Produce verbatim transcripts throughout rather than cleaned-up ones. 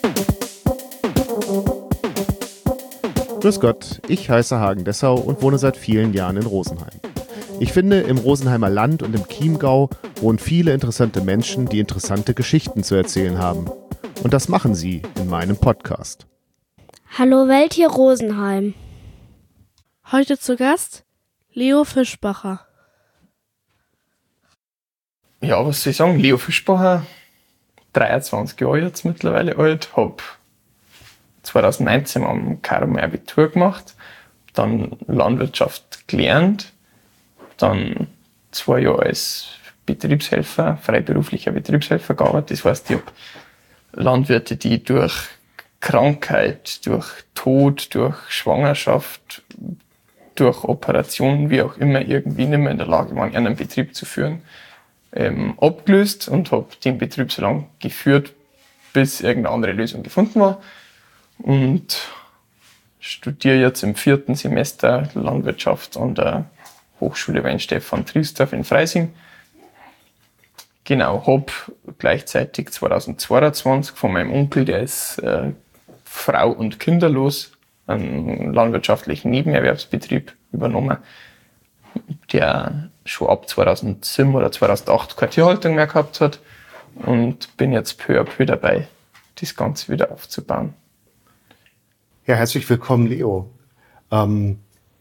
Grüß Gott, ich heiße Hagen Dessau und wohne seit vielen Jahren in Rosenheim. Ich finde, im Rosenheimer Land und im Chiemgau wohnen viele interessante Menschen, die interessante Geschichten zu erzählen haben. Und das machen sie in meinem Podcast. Hallo Welt, hier Rosenheim. Heute zu Gast Leo Fischbacher. Ja, was soll ich sagen? Leo Fischbacher, dreiundzwanzig Jahre jetzt mittlerweile alt, habe zwanzig neunzehn am K R M Abitur gemacht, dann Landwirtschaft gelernt, dann zwei Jahre als Betriebshelfer, freiberuflicher Betriebshelfer gearbeitet. Das heißt, ich habe Landwirte, die durch Krankheit, durch Tod, durch Schwangerschaft, durch Operationen, wie auch immer, irgendwie nicht mehr in der Lage waren, einen Betrieb zu führen, ähm, abgelöst und habe den Betrieb so lange geführt, bis irgendeine andere Lösung gefunden war. Und studiere jetzt im vierten Semester Landwirtschaft an der Hochschule Weinstefan Triesdorf in Freising. Genau, habe gleichzeitig zwanzig zweiundzwanzig von meinem Onkel, der ist äh, Frau- und kinderlos, einen landwirtschaftlichen Nebenerwerbsbetrieb übernommen, der schon ab zweitausendsieben oder zweitausendacht keine Tierhaltung mehr gehabt hat, und bin jetzt peu à peu dabei, das Ganze wieder aufzubauen. Ja, herzlich willkommen, Leo. Ähm,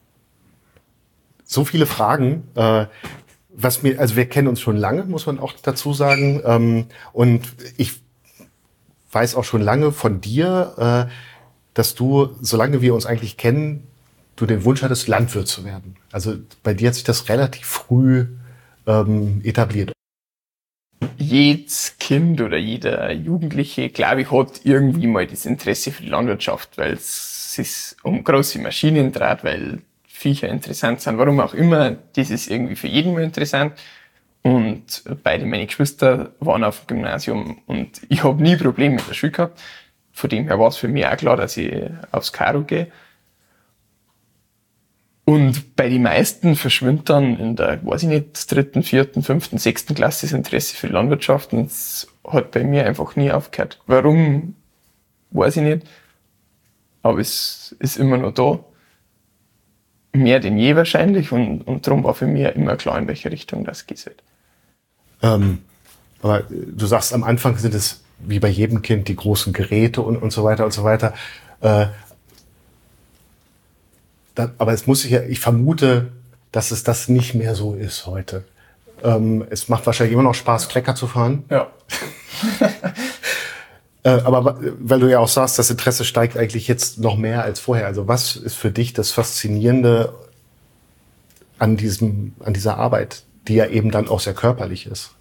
so viele Fragen. Äh, was mir, also wir kennen uns schon lange, muss man auch dazu sagen. Ähm, und ich weiß auch schon lange von dir, äh, dass du, solange wir uns eigentlich kennen, du den Wunsch hattest, Landwirt zu werden. Also bei dir hat sich das relativ früh ähm, etabliert. Jedes Kind oder jeder Jugendliche, glaube ich, hat irgendwie mal das Interesse für die Landwirtschaft, weil es sich um große Maschinen dreht, weil Viecher interessant sind, warum auch immer. Das ist irgendwie für jeden mal interessant. Und beide meine Geschwister waren auf dem Gymnasium und ich habe nie Probleme mit der Schule gehabt. Von dem her war es für mich auch klar, dass ich aufs Karo gehe. Und bei den meisten verschwindet dann in der, weiß ich nicht, dritten, vierten, fünften, sechsten Klasse das Interesse für die Landwirtschaft, und es hat bei mir einfach nie aufgehört. Warum, weiß ich nicht, aber es ist immer noch da. Mehr denn je wahrscheinlich, und, und darum war für mich immer klar, in welche Richtung das geht. Ähm, aber du sagst, am Anfang sind es wie bei jedem Kind die großen Geräte und, und so weiter und so weiter. Äh, da, aber es muss sich ja, ich vermute, dass es das nicht mehr so ist heute. Ähm, es macht wahrscheinlich immer noch Spaß, Trecker zu fahren. Ja. äh, aber weil du ja auch sagst, das Interesse steigt eigentlich jetzt noch mehr als vorher. Also was ist für dich das Faszinierende an diesem, an dieser Arbeit, die ja eben dann auch sehr körperlich ist?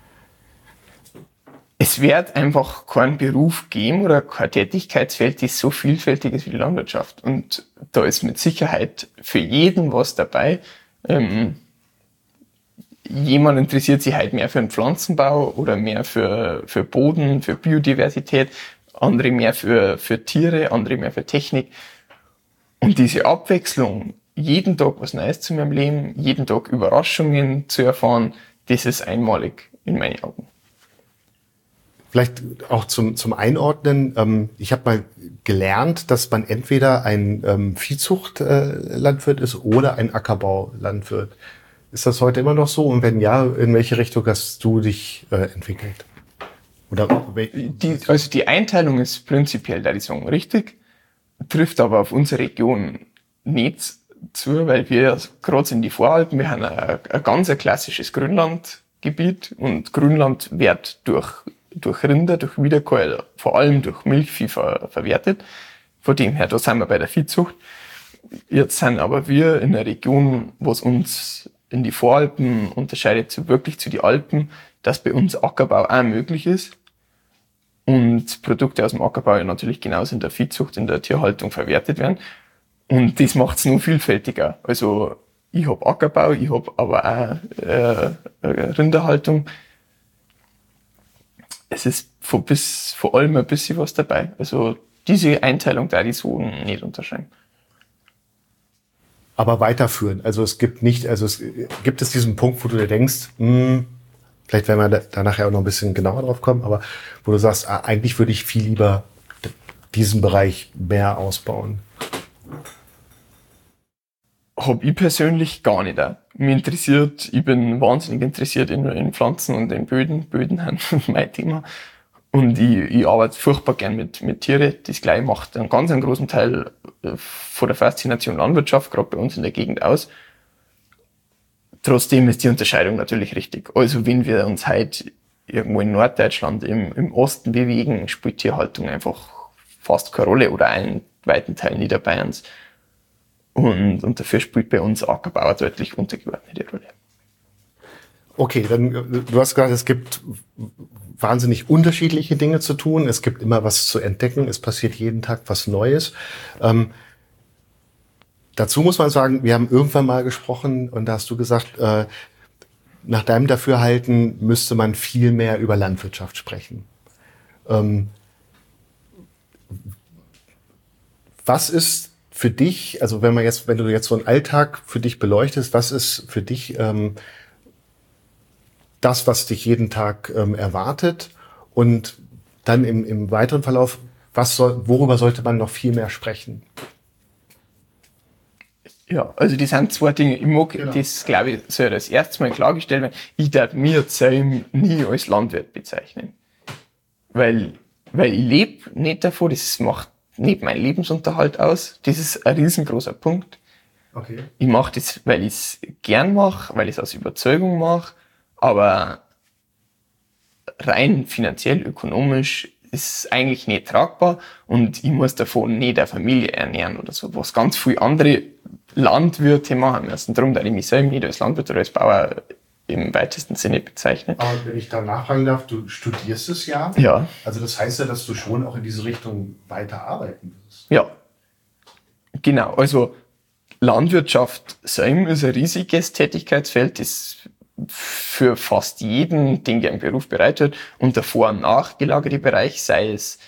Es wird einfach keinen Beruf geben oder kein Tätigkeitsfeld, das so vielfältig ist wie die Landwirtschaft. Und da ist mit Sicherheit für jeden was dabei. Ähm, jemand interessiert sich halt mehr für den Pflanzenbau oder mehr für, für Boden, für Biodiversität, andere mehr für, für Tiere, andere mehr für Technik. Und diese Abwechslung, jeden Tag was Neues zu meinem Leben, jeden Tag Überraschungen zu erfahren, das ist einmalig in meinen Augen. Vielleicht auch zum, zum Einordnen. Ähm, ich habe mal gelernt, dass man entweder ein ähm, Viehzuchtlandwirt äh, ist oder ein Ackerbaulandwirt. Ist das heute immer noch so? Und wenn ja, in welche Richtung hast du dich äh, entwickelt? Oder die, also die Einteilung ist prinzipiell, da ich sagen, richtig, trifft aber auf unsere Region nicht zu, weil wir gerade in die Voralpen, wir haben ein, ein ganz ein klassisches Grünlandgebiet, und Grünland wird durch durch Rinder, durch Wiederkäuer, vor allem durch Milchvieh ver, verwertet. Von dem her, da sind wir bei der Viehzucht. Jetzt sind aber wir in einer Region, was uns in die Voralpen unterscheidet, zu wirklich zu den Alpen, dass bei uns Ackerbau auch möglich ist und Produkte aus dem Ackerbau ja natürlich genauso in der Viehzucht, in der Tierhaltung verwertet werden. Und das macht es noch vielfältiger. Also ich habe Ackerbau, ich habe aber auch äh, Rinderhaltung. Es ist von, bis, vor allem ein bisschen was dabei. Also diese Einteilung da die so nicht unterscheiden. Aber weiterführen. Also es gibt nicht, also es gibt es diesen Punkt, wo du dir denkst, mh, vielleicht werden wir da nachher auch noch ein bisschen genauer drauf kommen, aber wo du sagst, ah, eigentlich würde ich viel lieber diesen Bereich mehr ausbauen? Hab ich persönlich gar nicht. Auch. Mich interessiert, ich bin wahnsinnig interessiert in, in Pflanzen und in Böden. Böden sind mein Thema. Und ich, ich arbeite furchtbar gern mit, mit Tieren. Das gleich macht einen ganz einen großen Teil von der Faszination Landwirtschaft, gerade bei uns in der Gegend, aus. Trotzdem ist die Unterscheidung natürlich richtig. Also wenn wir uns heute irgendwo in Norddeutschland im, im Osten bewegen, spielt Tierhaltung einfach fast keine Rolle oder einen weiten Teil Niederbayerns. Und, und dafür spielt bei uns Ackerbau eine deutlich untergeordnete Rolle. Okay, dann du hast gesagt, es gibt wahnsinnig unterschiedliche Dinge zu tun. Es gibt immer was zu entdecken. Es passiert jeden Tag was Neues. Ähm, dazu muss man sagen, wir haben irgendwann mal gesprochen und da hast du gesagt, äh, nach deinem Dafürhalten müsste man viel mehr über Landwirtschaft sprechen. Ähm, was ist für dich, also wenn man jetzt, wenn du jetzt so einen Alltag für dich beleuchtest, was ist für dich ähm, das, was dich jeden Tag ähm, erwartet? Und dann im, im weiteren Verlauf, was soll, worüber sollte man noch viel mehr sprechen? Ja, also das sind zwei Dinge. Ich mag, Genau. das glaube ich, soll das erste Mal klargestellt werden. Ich darf mir selber nie als Landwirt bezeichnen. Weil, weil ich lebe nicht davon, das macht nicht meinen Lebensunterhalt aus. Das ist ein riesengroßer Punkt. Okay. Ich mache das, weil ich es gern mache, weil ich es aus Überzeugung mache, aber rein finanziell, ökonomisch ist es eigentlich nicht tragbar und ich muss davon nicht eine Familie ernähren oder so, was ganz viele andere Landwirte machen müssen. Darum, dass ich mich selber nicht als Landwirt oder als Bauer im weitesten Sinne bezeichne. Aber wenn ich da nachfragen darf, du studierst es ja. Ja. Also das heißt ja, dass du schon auch in diese Richtung weiter arbeiten wirst. Ja. Genau. Also Landwirtschaft selber ist ein riesiges Tätigkeitsfeld, das für fast jeden, den der im Beruf bereitet, und der vor- und nachgelagerte Bereich, sei es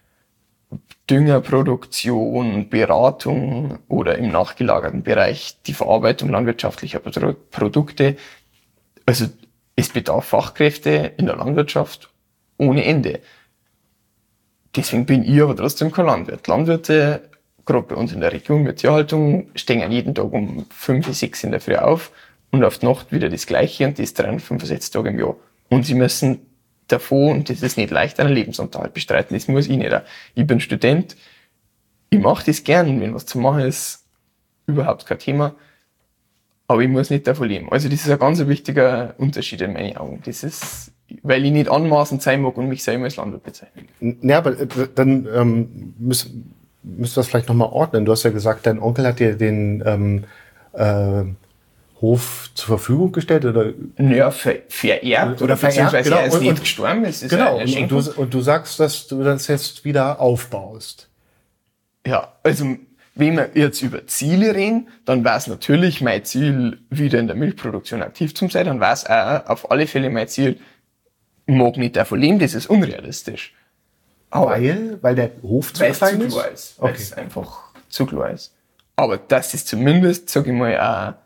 Düngerproduktion, Beratung oder im nachgelagerten Bereich die Verarbeitung landwirtschaftlicher Produkte. Also es bedarf Fachkräfte in der Landwirtschaft ohne Ende. Deswegen bin ich aber trotzdem kein Landwirt. Landwirte, gerade bei uns in der Region mit Tierhaltung, stehen jeden Tag um fünf, sechs in der Früh auf und auf die Nacht wieder das Gleiche und das dreihundertfünfundsechzig Tage im Jahr. Und sie müssen davon, und das ist nicht leicht, einen Lebensunterhalt bestreiten. Das muss ich nicht. Ich bin Student, ich mache das gern, wenn was zu machen ist, überhaupt kein Thema. Aber ich muss nicht davon leben. Also das ist ein ganz wichtiger Unterschied in meinen Augen. Das ist, weil ich nicht anmaßend sein mag und mich selber als Landwirt bezeichnen. Ja, aber dann ähm, müssen, müssen wir es vielleicht nochmal ordnen. Du hast ja gesagt, dein Onkel hat dir den ähm, äh, Hof zur Verfügung gestellt? Oder? Ja, ver vererbt oder, oder beziehungsweise genau. Er ist und, nicht gestorben. Es ist genau, eine und du, und du sagst, dass du das jetzt wieder aufbaust. Ja, also wenn wir jetzt über Ziele reden, dann war es natürlich mein Ziel, wieder in der Milchproduktion aktiv zu sein. Dann war es auch auf alle Fälle mein Ziel, ich mag nicht davon leben, das ist unrealistisch. Aber weil? Weil der Hof zu klein ist? Klar ist? Weil okay. es einfach zu klar ist. Aber das ist zumindest, sag ich mal, ein,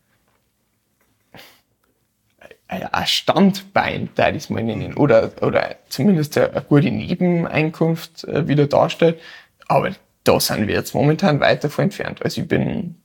ein Standbein, da ich es mal nennen, oder, oder zumindest eine, eine gute Nebeneinkunft äh, wieder darstellt. Aber da sind wir jetzt momentan weit davon entfernt. Also ich bin,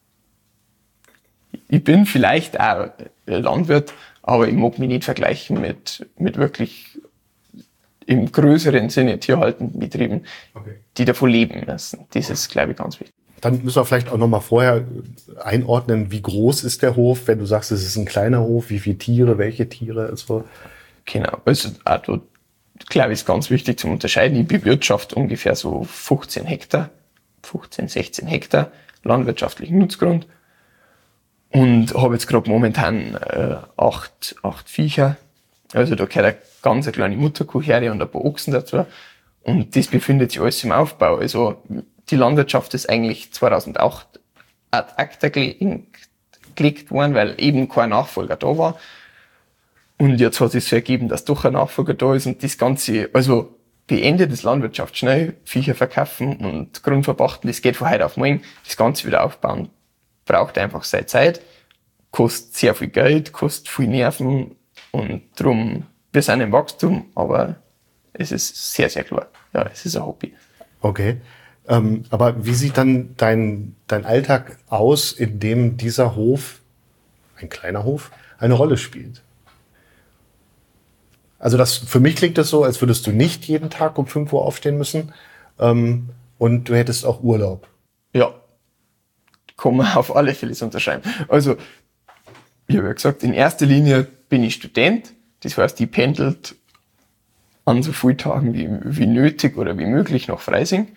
ich bin vielleicht auch Landwirt, aber ich mag mich nicht vergleichen mit, mit wirklich im größeren Sinne tierhaltenden Betrieben, okay. die davon leben müssen. Das ist, glaube ich, ganz wichtig. Dann müssen wir vielleicht auch noch mal vorher einordnen, wie groß ist der Hof, wenn du sagst, es ist ein kleiner Hof, wie viele Tiere, welche Tiere, also. Genau, also auch ich glaube, es ist ganz wichtig zum Unterscheiden. Ich bewirtschafte ungefähr so fünfzehn Hektar, fünfzehn, sechzehn Hektar landwirtschaftlichen Nutzgrund und habe jetzt gerade momentan äh, acht, acht Viecher. Also da gehört eine ganz eine kleine Mutterkuh her und ein paar Ochsen dazu. Und das befindet sich alles im Aufbau. Also die Landwirtschaft ist eigentlich zweitausendacht ad acta gelegt worden, weil eben kein Nachfolger da war. Und jetzt hat es sich so ergeben, dass doch ein Nachfolger da ist und das Ganze, also beendet das Landwirtschaft schnell, Viecher verkaufen und Grund verpachten, das geht von heute auf morgen. Das Ganze wieder aufbauen braucht einfach seine Zeit, kostet sehr viel Geld, kostet viel Nerven und drum, wir sind im Wachstum, aber es ist sehr, sehr klar. Ja, es ist ein Hobby. Okay. Ähm, aber wie sieht dann dein, dein Alltag aus, in dem dieser Hof, ein kleiner Hof, eine Rolle spielt? Also das, für mich klingt das so, als würdest du nicht jeden Tag um fünf Uhr aufstehen müssen ähm, und du hättest auch Urlaub. Ja, kann man auf alle Fälle so unterschreiben. Also, ich habe ja gesagt, in erster Linie bin ich Student. Das heißt, ich pendelt an so vielen Tagen wie, wie nötig oder wie möglich nach Freising.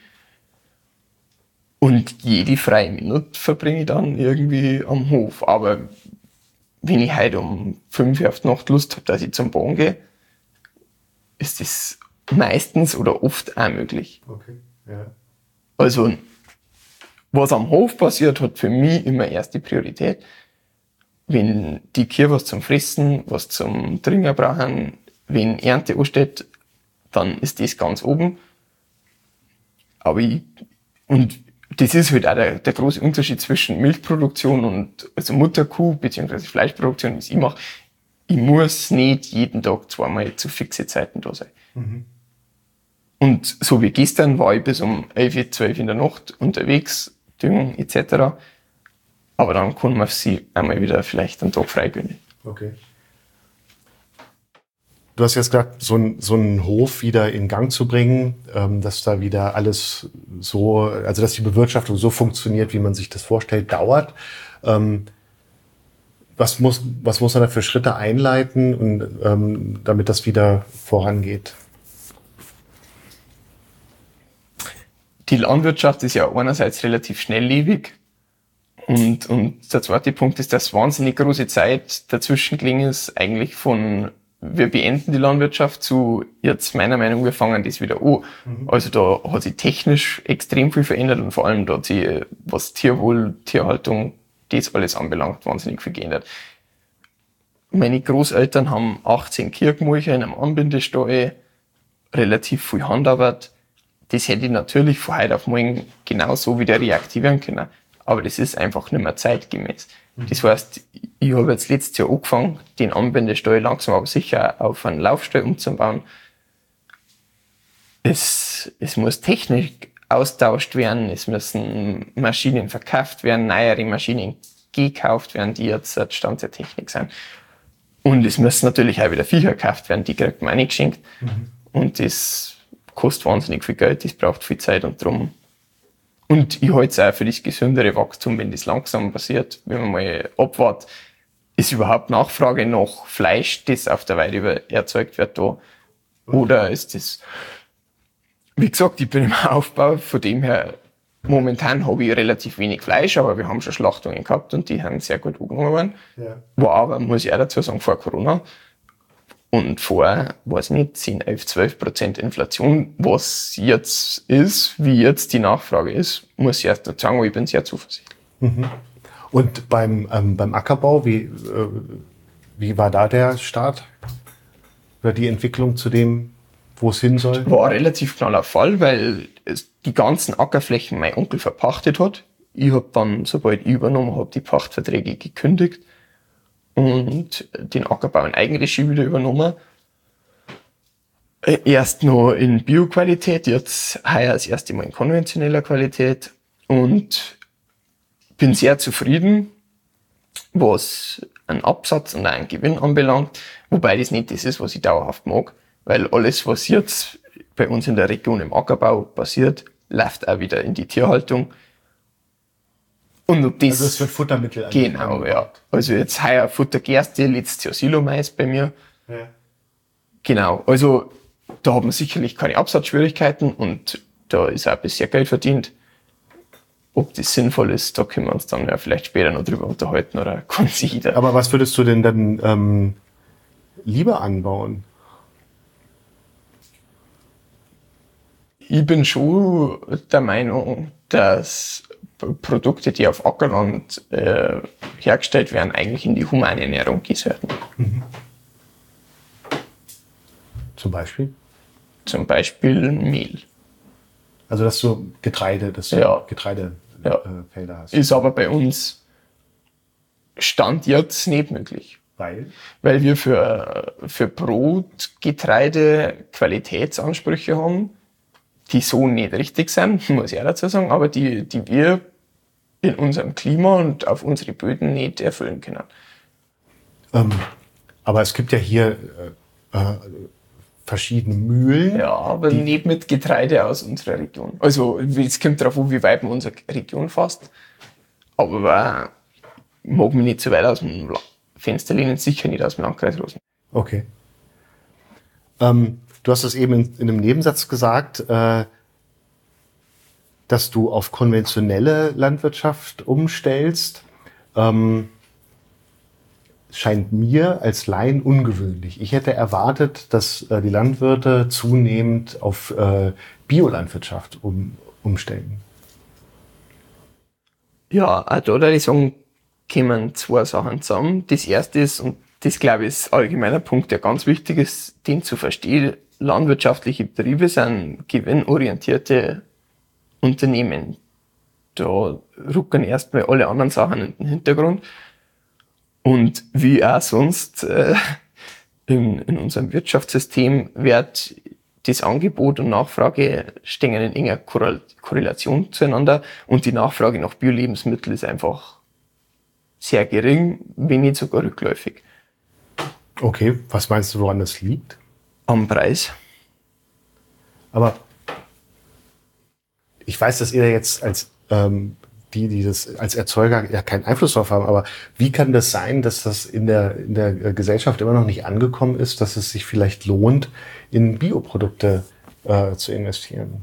Und jede freie Minute verbringe ich dann irgendwie am Hof. Aber wenn ich heute um fünf Uhr auf die Nacht Lust habe, dass ich zum Bahn gehe, ist das meistens oder oft auch möglich. Okay, ja. Also, was am Hof passiert, hat für mich immer erste Priorität. Wenn die Kühe was zum Fressen, was zum Trinken brauchen, wenn Ernte ansteht, dann ist das ganz oben. Aber ich, und das ist halt auch der, der große Unterschied zwischen Milchproduktion und also Mutterkuh bzw. Fleischproduktion, was ich mache. Ich muss nicht jeden Tag zweimal zu fixe Zeiten da sein. Mhm. Und so wie gestern war ich bis um elf, zwölf in der Nacht unterwegs, Düngen et cetera. Aber dann kann man sich einmal wieder vielleicht einen Tag frei gönnen. Okay. Du hast jetzt gesagt, so, ein, so einen Hof wieder in Gang zu bringen, ähm, dass da wieder alles so, also dass die Bewirtschaftung so funktioniert, wie man sich das vorstellt, dauert. Ähm, was muss, was muss man da für Schritte einleiten, und, ähm, damit das wieder vorangeht? Die Landwirtschaft ist ja einerseits relativ schnelllebig. Und, und der zweite Punkt ist, dass wahnsinnig große Zeit dazwischen gelegen ist, eigentlich von wir beenden die Landwirtschaft zu jetzt meiner Meinung nach, wir fangen das wieder an. Mhm. Also da hat sich technisch extrem viel verändert und vor allem da hat sich, was Tierwohl, Tierhaltung, das alles anbelangt, wahnsinnig viel geändert. Meine Großeltern haben achtzehn Kirchmulcher in einem Anbindestall, relativ viel Handarbeit. Das hätte ich natürlich von heute auf morgen genauso wieder reaktivieren können. Aber das ist einfach nicht mehr zeitgemäß. Das heißt, ich habe jetzt letztes Jahr angefangen, den Anbindestall langsam aber sicher auf einen Laufstall umzubauen. Es, es muss Technik austauscht werden, es müssen Maschinen verkauft werden, neuere Maschinen gekauft werden, die jetzt Stand der Technik sind. Und es müssen natürlich auch wieder Viecher gekauft werden, die kriegt man auch nicht geschenkt. Mhm. Und das kostet wahnsinnig viel Geld, das braucht viel Zeit und drum. Und ich halte es auch für das gesündere Wachstum, wenn das langsam passiert, wenn man mal abwartet, ist überhaupt Nachfrage nach Fleisch, das auf der Weide erzeugt wird, da? Oder ist das, wie gesagt, ich bin im Aufbau, von dem her, momentan habe ich relativ wenig Fleisch, aber wir haben schon Schlachtungen gehabt und die haben sehr gut angenommen worden. Ja. War aber, muss ich auch dazu sagen, vor Corona. Und vor, weiß nicht, zehn, elf, zwölf Prozent Inflation, was jetzt ist, wie jetzt die Nachfrage ist, muss ich erst dazu sagen, aber ich bin sehr zuversichtlich. Mhm. Und beim, ähm, beim Ackerbau, wie, äh, wie war da der Start? Oder die Entwicklung zu dem, wo es hin soll? War ein relativ knaller Fall, weil es die ganzen Ackerflächen mein Onkel verpachtet hat. Ich habe dann, sobald ich übernommen habe, die Pachtverträge gekündigt und den Ackerbau in Eigenregie wieder übernommen. Erst noch in Bio-Qualität, jetzt heuer das erste Mal in konventioneller Qualität und bin sehr zufrieden, was einen Absatz und einen Gewinn anbelangt, wobei das nicht das ist, was ich dauerhaft mag, weil alles, was jetzt bei uns in der Region im Ackerbau passiert, läuft auch wieder in die Tierhaltung. Und ob das, also es wird Futtermittel genau, angebaut. Ja. Also jetzt heuer Futtergerste, letztes Jahr Silomais bei mir. Ja. Genau, also da hat man sicherlich keine Absatzschwierigkeiten und da ist auch bisher Geld verdient. Ob das sinnvoll ist, da können wir uns dann ja vielleicht später noch drüber unterhalten oder kann sich jeder. Aber was würdest du denn dann ähm, lieber anbauen? Ich bin schon der Meinung, dass Produkte, die auf Ackerland äh, hergestellt werden, eigentlich in die humane Ernährung gehen sollten. Mhm. Zum Beispiel? Zum Beispiel Mehl. Also dass du Getreide, dass du ja. Getreidefelder ja. hast. Ist aber bei uns Stand jetzt nicht möglich. Weil? Weil wir für, für Brot, Getreide Qualitätsansprüche haben, die so nicht richtig sind, muss ich auch dazu sagen, aber die, die wir in unserem Klima und auf unsere Böden nicht erfüllen können. Ähm, aber es gibt ja hier äh, äh, verschiedene Mühlen. Ja, aber nicht mit Getreide aus unserer Region. Also es kommt darauf an, wie weit man unsere Region fasst. Aber äh, mag mich nicht so weit aus dem Fenster lehnen, sicher nicht aus dem Landkreis Rosen. Okay. Ähm, du hast es eben in, in einem Nebensatz gesagt, äh, dass du auf konventionelle Landwirtschaft umstellst. Ähm, scheint mir als Laien ungewöhnlich. Ich hätte erwartet, dass äh, die Landwirte zunehmend auf äh, Biolandwirtschaft um, umstellen. Ja, auch da würde ich sagen, kommen zwei Sachen zusammen. Das erste ist, und das glaube ich ist allgemeiner Punkt, der ganz wichtig ist, den zu verstehen, landwirtschaftliche Betriebe sind gewinnorientierte Unternehmen. Da rücken erstmal alle anderen Sachen in den Hintergrund. Und wie auch sonst äh, in, in unserem Wirtschaftssystem wird das Angebot und Nachfrage stehen in enger Korrelation zueinander und die Nachfrage nach Bio-Lebensmitteln ist einfach sehr gering, wenn nicht sogar rückläufig. Okay, was meinst du, woran das liegt? Am Preis. Aber ich weiß, dass ihr jetzt als ähm, die, die das als Erzeuger ja keinen Einfluss drauf haben, aber wie kann das sein, dass das in der, in der Gesellschaft immer noch nicht angekommen ist, dass es sich vielleicht lohnt, in Bioprodukte äh, zu investieren?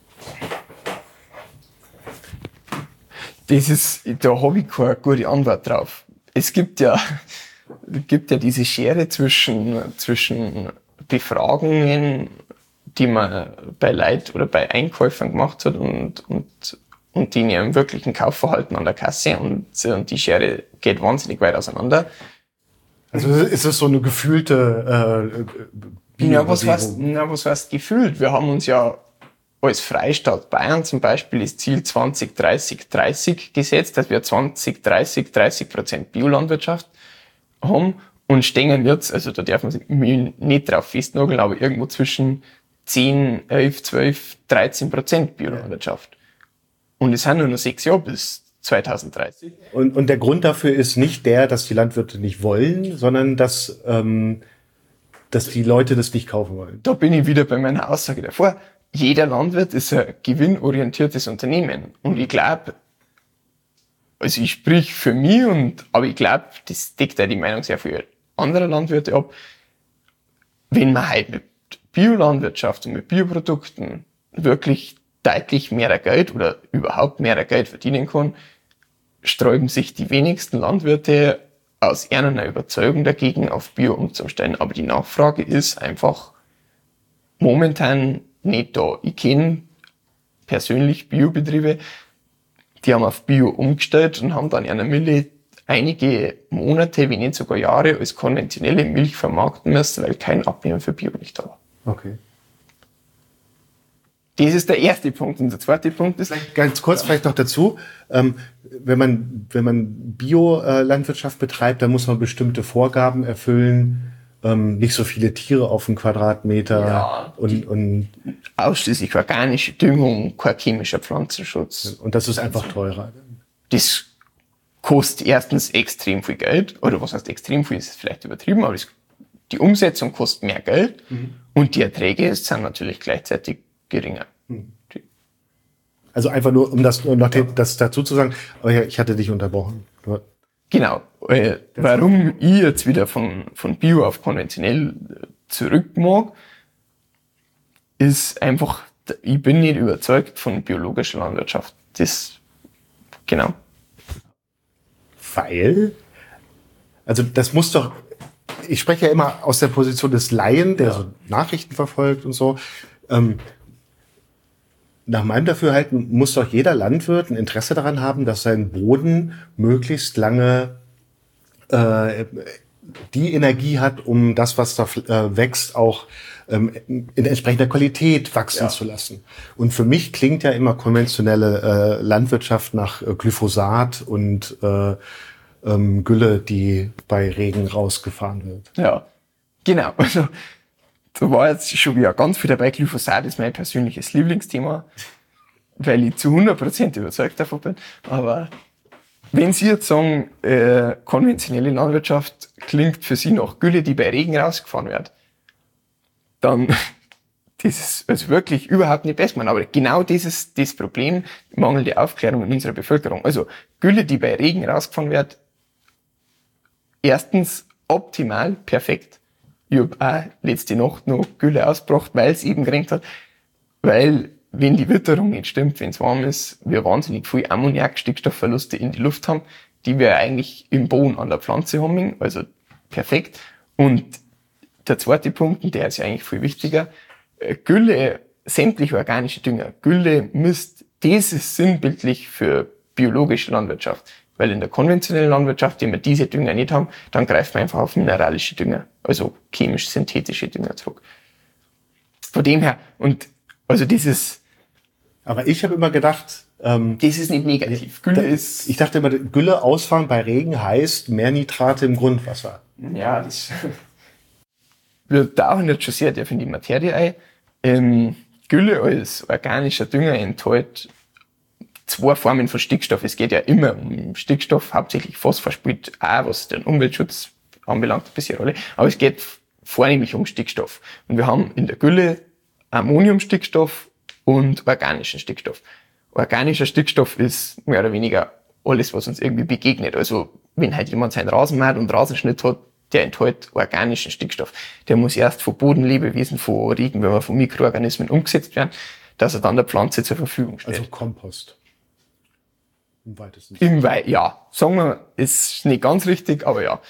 Das ist, da habe ich keine gute Antwort drauf. Es gibt ja, gibt ja diese Schere zwischen, zwischen Befragungen, die man bei Leuten oder bei Einkäufern gemacht hat und, und und die in ihrem wirklichen Kaufverhalten an der Kasse und, und die Schere geht wahnsinnig weit auseinander. Also ist es so eine gefühlte äh, ja, was heißt, na, was heißt gefühlt? Wir haben uns ja als Freistaat Bayern zum Beispiel das Ziel zwanzig dreißig dreißig gesetzt, dass wir zwanzig dreißig dreißig Prozent Biolandwirtschaft haben und stehen jetzt, also da darf man sich nicht drauf festnageln, aber irgendwo zwischen zehn, elf, zwölf, dreizehn Prozent Biolandwirtschaft. Und es sind nur noch sechs Jahre bis zwanzig dreißig. Und, und der Grund dafür ist nicht der, dass die Landwirte nicht wollen, sondern dass, ähm, dass die Leute das nicht kaufen wollen. Da bin ich wieder bei meiner Aussage davor. Jeder Landwirt ist ein gewinnorientiertes Unternehmen. Und ich glaube, also ich sprich für mich, und, aber ich glaube, das deckt auch die Meinung sehr viel anderer Landwirte ab. Wenn man halt mit Biolandwirtschaft und mit Bioprodukten wirklich deutlich mehr Geld oder überhaupt mehr Geld verdienen kann, sträuben sich die wenigsten Landwirte aus einer Überzeugung dagegen, auf Bio umzustellen. Aber die Nachfrage ist einfach momentan nicht da. Ich kenne persönlich Biobetriebe, die haben auf Bio umgestellt und haben dann in einer Milch einige Monate, wenn nicht sogar Jahre, als konventionelle Milch vermarkten müssen, weil kein Abnehmer für Bio nicht da war. Okay. Das ist der erste Punkt. Und der zweite Punkt ist... Vielleicht ganz kurz ja. vielleicht noch dazu. Ähm, wenn man, wenn man Bio-Landwirtschaft betreibt, dann muss man bestimmte Vorgaben erfüllen. Ähm, nicht so viele Tiere auf einen Quadratmeter. Ja, und, und ausschließlich organische Düngung, kein chemischer Pflanzenschutz. Und das ist einfach teurer. Das kostet erstens extrem viel Geld. Oder was heißt extrem viel, ist vielleicht übertrieben, aber das, die Umsetzung kostet mehr Geld. Mhm. Und die Erträge sind natürlich gleichzeitig geringer. Also einfach nur, um das noch das dazu zu sagen, aber ja, ich hatte dich unterbrochen. Genau. Äh, warum ich jetzt wieder von, von Bio auf konventionell zurück mag, ist einfach, ich bin nicht überzeugt von biologischer Landwirtschaft. Das, genau. Weil? Also das muss doch, ich spreche ja immer aus der Position des Laien, der ja. so Nachrichten verfolgt und so. Ähm, Nach meinem Dafürhalten muss doch jeder Landwirt ein Interesse daran haben, dass sein Boden möglichst lange äh, die Energie hat, um das, was da äh, wächst, auch ähm, in entsprechender Qualität wachsen ja. zu lassen. Und für mich klingt ja immer konventionelle äh, Landwirtschaft nach äh, Glyphosat und äh, ähm, Gülle, die bei Regen rausgefahren wird. Ja, genau. Also da war jetzt schon wieder ganz viel dabei. Glyphosat ist mein persönliches Lieblingsthema, weil ich zu hundert Prozent überzeugt davon bin. Aber wenn Sie jetzt sagen, äh, konventionelle Landwirtschaft klingt für Sie nach Gülle, die bei Regen rausgefahren wird, dann das ist also wirklich überhaupt nicht besser. Aber genau das ist das Problem, mangelnde Aufklärung in unserer Bevölkerung. Also Gülle, die bei Regen rausgefahren wird, erstens optimal, perfekt. Ich habe auch letzte Nacht noch Gülle ausgebracht, weil es eben geregnet hat. Weil, wenn die Witterung nicht stimmt, wenn es warm ist, wir wahnsinnig viel Ammoniak, Stickstoffverluste in die Luft haben, die wir eigentlich im Boden an der Pflanze haben. Also perfekt. Und der zweite Punkt, und der ist ja eigentlich viel wichtiger, Gülle, sämtliche organische Dünger, Gülle, Mist, das ist sinnbildlich für biologische Landwirtschaft. Weil in der konventionellen Landwirtschaft, wenn wir diese Dünger nicht haben, dann greifen wir einfach auf mineralische Dünger, also chemisch-synthetische Dünger zurück. Von dem her, und also dieses... Aber ich habe immer gedacht... Ähm, das ist nicht negativ. Gülle da, ist... Ich dachte immer, Gülle ausfahren bei Regen heißt mehr Nitrate im Grundwasser. Ja, das... Wir tauchen jetzt schon sehr tief in die Materie ein. Ähm, Gülle als organischer Dünger enthält zwei Formen von Stickstoff. Es geht ja immer um Stickstoff, hauptsächlich Phosphor spielt auch, was den Umweltschutz anbelangt, ein bisschen Rolle. Aber es geht vornehmlich um Stickstoff. Und wir haben in der Gülle Ammoniumstickstoff und organischen Stickstoff. Organischer Stickstoff ist mehr oder weniger alles, was uns irgendwie begegnet. Also wenn halt jemand seinen Rasen mäht und Rasenschnitt hat, der enthält organischen Stickstoff. Der muss erst von Bodenlebewesen, von Regenwürmern, von Mikroorganismen umgesetzt werden, dass er dann der Pflanze zur Verfügung steht. Also Kompost. Im weitesten Sinne. Im Wei- ja. Sagen wir, ist nicht ganz richtig, aber ja.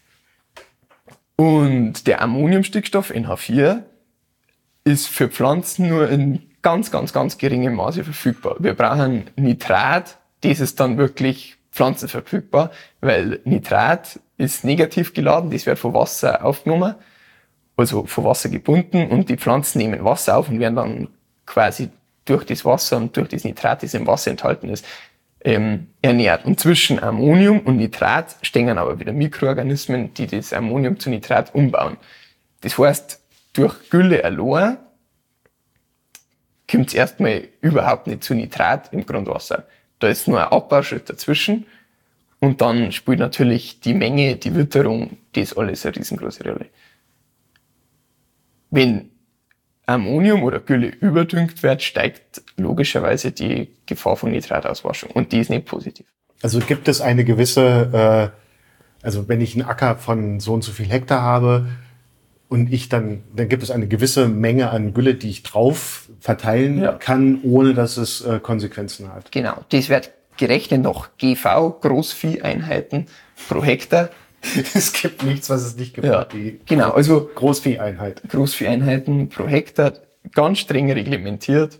Und der Ammoniumstickstoff, N H vier, ist für Pflanzen nur in ganz, ganz, ganz geringem Maße verfügbar. Wir brauchen Nitrat, das ist dann wirklich pflanzenverfügbar, weil Nitrat ist negativ geladen, das wird von Wasser aufgenommen, also von Wasser gebunden, und die Pflanzen nehmen Wasser auf und werden dann quasi durch das Wasser und durch das Nitrat, das im Wasser enthalten ist, ähm, ernährt. Und zwischen Ammonium und Nitrat stehen aber wieder Mikroorganismen, die das Ammonium zu Nitrat umbauen. Das heißt, durch Gülle allein kommt es erstmal überhaupt nicht zu Nitrat im Grundwasser. Da ist nur ein Abbauschritt dazwischen, und dann spielt natürlich die Menge, die Witterung, das alles eine riesengroße Rolle. Wenn Ammonium oder Gülle überdüngt wird, steigt logischerweise die Gefahr von Nitratauswaschung, und die ist nicht positiv. Also gibt es eine gewisse, äh, also wenn ich einen Acker von so und so viel Hektar habe und ich dann, dann gibt es eine gewisse Menge an Gülle, die ich drauf verteilen ja. kann, ohne dass es äh, Konsequenzen hat. Genau, das wird gerechnet nach G V, Großvieheinheiten pro Hektar. Es gibt nichts, was es nicht gibt. Ja, die genau, also Großvieheinheit. Großvieheinheiten pro Hektar, ganz streng reglementiert.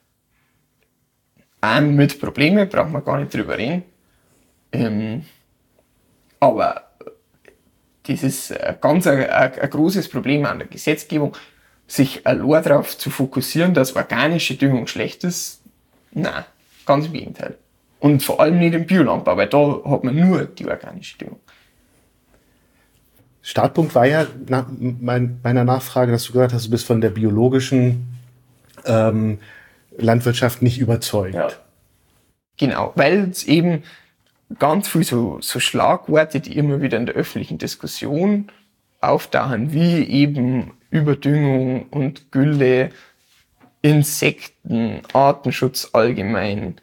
Auch mit Problemen, braucht man gar nicht drüber reden. Ähm, aber das ist ein ganz ein, ein, ein großes Problem an der Gesetzgebung, sich allein darauf zu fokussieren, dass organische Düngung schlecht ist. Nein, ganz im Gegenteil. Und vor allem nicht im Biolandbau, weil da hat man nur die organische Düngung. Startpunkt war ja nach mein, meiner Nachfrage, dass du gesagt hast, du bist von der biologischen ähm, Landwirtschaft nicht überzeugt. Ja. Genau, weil es eben ganz viel so, so Schlagworte, die immer wieder in der öffentlichen Diskussion auftauchen, wie eben Überdüngung und Gülle, Insekten, Artenschutz allgemein.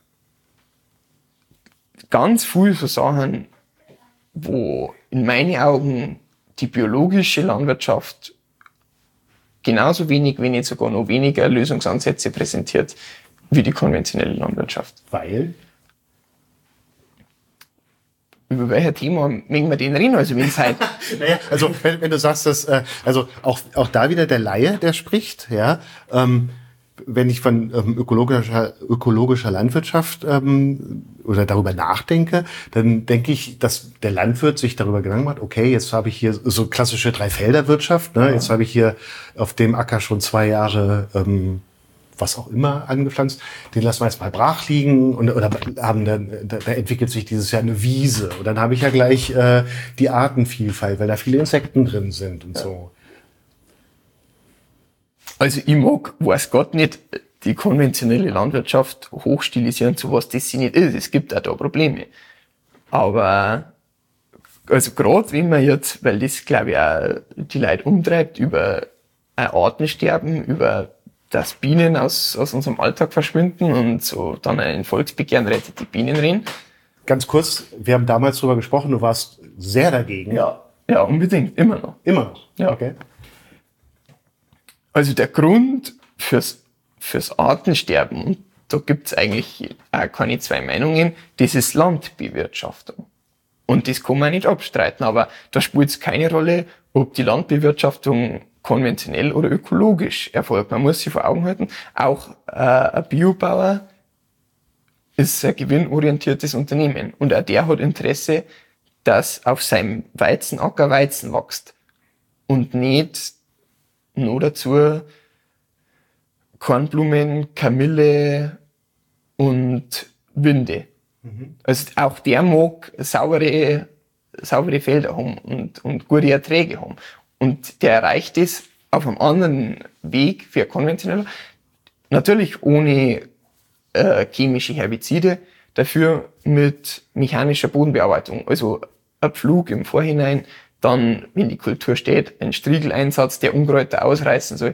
Ganz viel so Sachen, wo in meinen Augen die biologische Landwirtschaft genauso wenig, wenn nicht sogar noch weniger Lösungsansätze präsentiert wie die konventionelle Landwirtschaft. Weil? Über welches Thema mögen wir den reden? Also, wenn's halt naja, also wenn, wenn du sagst, dass äh, also auch auch da wieder der Laie, der spricht, ja, ähm, wenn ich von ähm, ökologischer ökologischer Landwirtschaft ähm, oder darüber nachdenke, dann denke ich, dass der Landwirt sich darüber Gedanken macht, okay, jetzt habe ich hier so klassische Dreifelderwirtschaft, ne? Ja. Jetzt habe ich hier auf dem Acker schon zwei Jahre ähm, was auch immer angepflanzt, den lassen wir jetzt mal brach liegen und oder haben dann da, da entwickelt sich dieses Jahr eine Wiese und dann habe ich ja gleich äh, die Artenvielfalt, weil da viele Insekten drin sind und ja. so. Also ich mag, weiß Gott nicht, die konventionelle Landwirtschaft hochstilisieren zu was das sie nicht ist. Es gibt auch da Probleme. Aber also gerade wenn man jetzt, weil das glaube ich auch die Leute umtreibt, über ein Artensterben, über dass Bienen aus, aus unserem Alltag verschwinden und so dann ein Volksbegehren rettet die Bienen reden. Ganz kurz, wir haben damals drüber gesprochen, du warst sehr dagegen. Ja, ja, unbedingt, immer noch. Immer noch? Ja. Okay. Also der Grund fürs, fürs Artensterben, und da gibt's eigentlich auch keine zwei Meinungen, das ist Landbewirtschaftung. Und das kann man nicht abstreiten, aber da spielt es keine Rolle, ob die Landbewirtschaftung konventionell oder ökologisch erfolgt. Man muss sich vor Augen halten, auch äh, ein Biobauer ist ein gewinnorientiertes Unternehmen. Und auch der hat Interesse, dass auf seinem Weizenacker Weizen wächst. Und nicht nur dazu Kornblumen, Kamille und Winde. Mhm. Also auch der mag saubere, saubere Felder haben und, und gute Erträge haben. Und der erreicht das auf einem anderen Weg für konventioneller. Natürlich ohne äh, chemische Herbizide, dafür mit mechanischer Bodenbearbeitung. Also ein Pflug im Vorhinein, dann, wenn die Kultur steht, ein Striegeleinsatz, der Unkräuter ausreißen soll.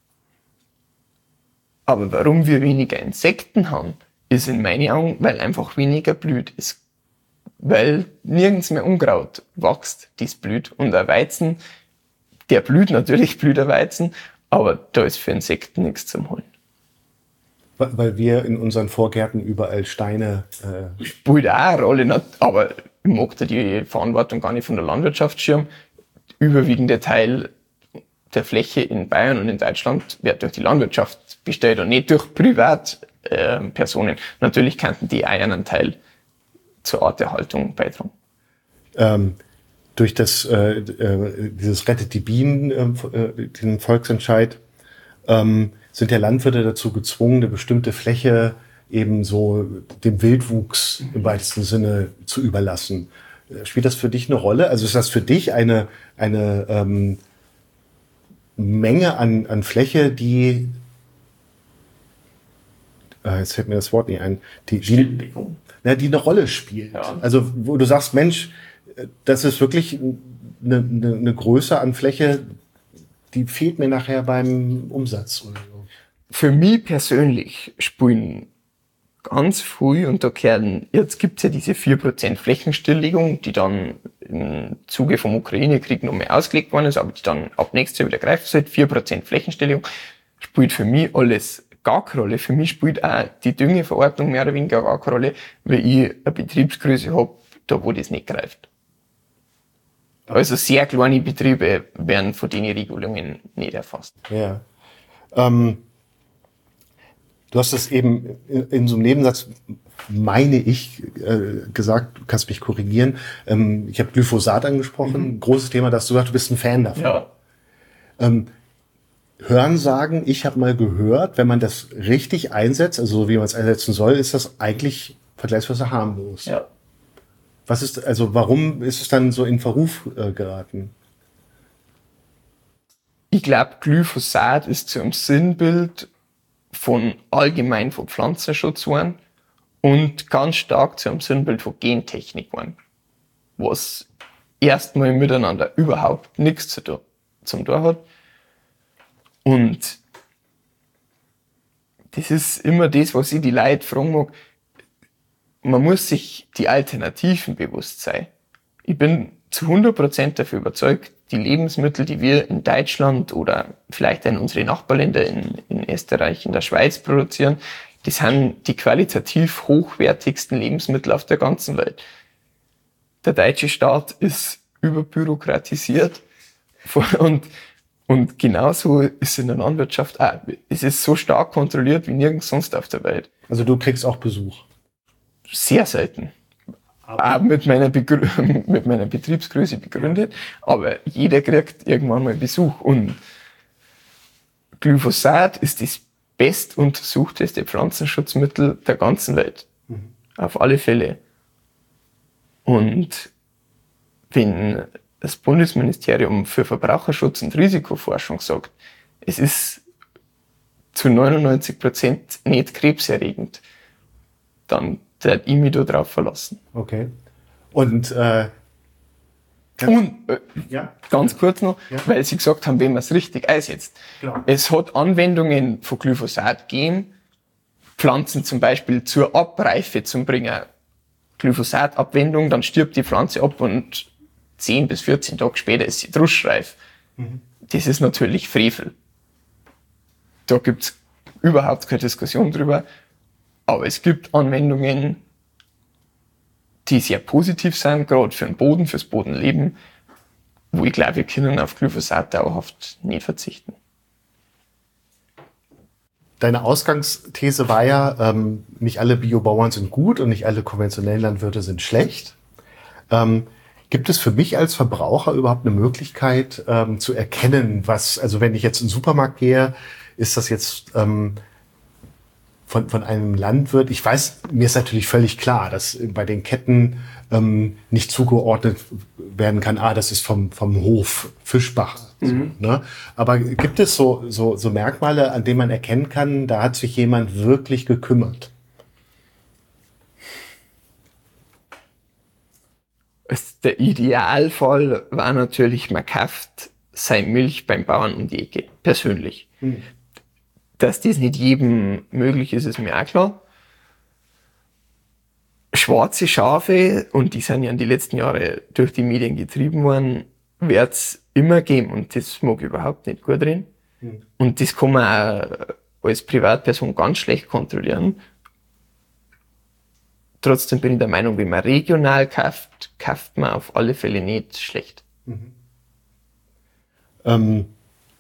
Aber warum wir weniger Insekten haben, ist in meinen Augen, weil einfach weniger blüht. Es, weil nirgends mehr Unkraut wächst, dies blüht. Und ein Weizen, der blüht, natürlich blüht der Weizen, aber da ist für Insekten nichts zum Holen. Weil wir in unseren Vorgärten überall Steine... Äh Spielt auch eine Rolle, aber ich mag da die Verantwortung gar nicht von der Landwirtschaft schirmen. Überwiegender Teil der Fläche in Bayern und in Deutschland wird durch die Landwirtschaft bestellt und nicht durch Privatpersonen. Äh, Natürlich könnten die auch einen Teil zur Arterhaltung beitragen. Ähm, durch das, äh, äh, dieses Rettet die Bienen, äh, den Volksentscheid, ähm, sind ja Landwirte dazu gezwungen, eine bestimmte Fläche eben so dem Wildwuchs im weitesten Sinne zu überlassen. Spielt das für dich eine Rolle? Also ist das für dich eine, eine ähm, Menge an, an Fläche, die, äh, jetzt fällt mir das Wort nicht ein, die, die, na, die eine Rolle spielt? Ja. Also wo du sagst, Mensch, das ist wirklich eine, eine, eine Größe an Fläche, die fehlt mir nachher beim Umsatz oder so. Für mich persönlich spielen ganz früh, und da gehören, jetzt gibt's ja diese vier Prozent Flächenstilllegung, die dann im Zuge vom Ukraine-Krieg noch mehr ausgelegt worden ist, aber die dann ab nächstes Jahr wieder greifen soll. vier Prozent Flächenstilllegung spielt für mich alles gar keine Rolle. Für mich spielt auch die Düngeverordnung mehr oder weniger gar keine Rolle, weil ich eine Betriebsgröße habe, da wo das nicht greift. Also sehr kleine Betriebe werden von den Regelungen nicht erfasst. Ja. Ähm, du hast es eben in, in so einem Nebensatz, meine ich, äh, gesagt, du kannst mich korrigieren. Ähm, ich habe Glyphosat angesprochen, mhm. Großes Thema, dass du sagst, du bist ein Fan davon. Ja. Ähm, Hören sagen, ich habe mal gehört, wenn man das richtig einsetzt, also so wie man es einsetzen soll, ist das eigentlich vergleichsweise harmlos. Ja. Was ist, also warum ist es dann so in Verruf äh, geraten? Ich glaube, Glyphosat ist zu einem Sinnbild von allgemein von Pflanzenschutz geworden und ganz stark zu einem Sinnbild von Gentechnik geworden, was erstmal miteinander überhaupt nichts zu tun, zum tun hat. Und das ist immer das, was ich die Leute fragen mag. Man muss sich die Alternativen bewusst sein. Ich bin zu hundert Prozent dafür überzeugt, die Lebensmittel, die wir in Deutschland oder vielleicht in unsere Nachbarländer in, in Österreich, in der Schweiz produzieren, das sind die qualitativ hochwertigsten Lebensmittel auf der ganzen Welt. Der deutsche Staat ist überbürokratisiert und, und genauso ist es in der Landwirtschaft auch. Es ist so stark kontrolliert wie nirgends sonst auf der Welt. Also du kriegst auch Besuch? Sehr selten. Auch mit meiner, Begrü- mit meiner Betriebsgröße begründet, aber jeder kriegt irgendwann mal Besuch. Und Glyphosat ist das bestuntersuchteste Pflanzenschutzmittel der ganzen Welt. Mhm. Auf alle Fälle. Und wenn das Bundesministerium für Verbraucherschutz und Risikoforschung sagt, es ist zu neunundneunzig Prozent nicht krebserregend, dann werde ich mich da drauf verlassen. Okay. Und, äh, Und äh, ja? ganz kurz noch, Ja. weil Sie gesagt haben, wenn man es richtig einsetzt. Genau. Es hat Anwendungen von Glyphosat gegeben, Pflanzen zum Beispiel zur Abreife zu bringen. Glyphosat-Abwendung, dann stirbt die Pflanze ab und zehn bis vierzehn Tage später ist sie druschreif. Mhm. Das ist natürlich Frevel. Da gibt's überhaupt keine Diskussion drüber. Aber es gibt Anwendungen, die sehr positiv sind, gerade für den Boden, fürs Bodenleben, wo ich glaube, wir können auf Glyphosat dauerhaft nicht verzichten. Deine Ausgangsthese war ja, ähm, nicht alle Biobauern sind gut und nicht alle konventionellen Landwirte sind schlecht. Ähm, gibt es für mich als Verbraucher überhaupt eine Möglichkeit ähm, zu erkennen, was, also wenn ich jetzt in den Supermarkt gehe, ist das jetzt ähm, von, von einem Landwirt, ich weiß, mir ist natürlich völlig klar, dass bei den Ketten ähm, nicht zugeordnet werden kann, ah, das ist vom, vom Hof Fischbacher. So, mhm. ne? Aber gibt es so, so, so Merkmale, an denen man erkennen kann, da hat sich jemand wirklich gekümmert? Der Idealfall war natürlich, man kauft seine Milch beim Bauern um die Ecke, persönlich. Mhm. Dass das nicht jedem möglich ist, ist mir auch klar. Schwarze Schafe, und die sind ja in den letzten Jahren durch die Medien getrieben worden, wird es immer geben, und das mag ich überhaupt nicht gut reden. Mhm. Und das kann man auch als Privatperson ganz schlecht kontrollieren. Trotzdem bin ich der Meinung, wenn man regional kauft, kauft man auf alle Fälle nicht schlecht. Mhm. Ähm,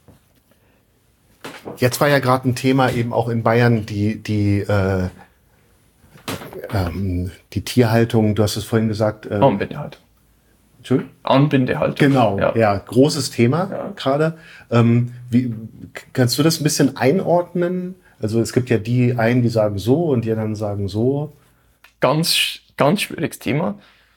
jetzt war ja gerade ein Thema eben auch in Bayern, die, die, äh, ähm, die Tierhaltung, du hast es vorhin gesagt. Äh, Anbindehaltung. Entschuldigung? Anbindehaltung. Genau, ja, ja großes Thema ja. gerade. Ähm, wie, kannst du das ein bisschen einordnen? Also es gibt ja die einen, die sagen so und die anderen sagen so. Ganz, ganz schwieriges Thema.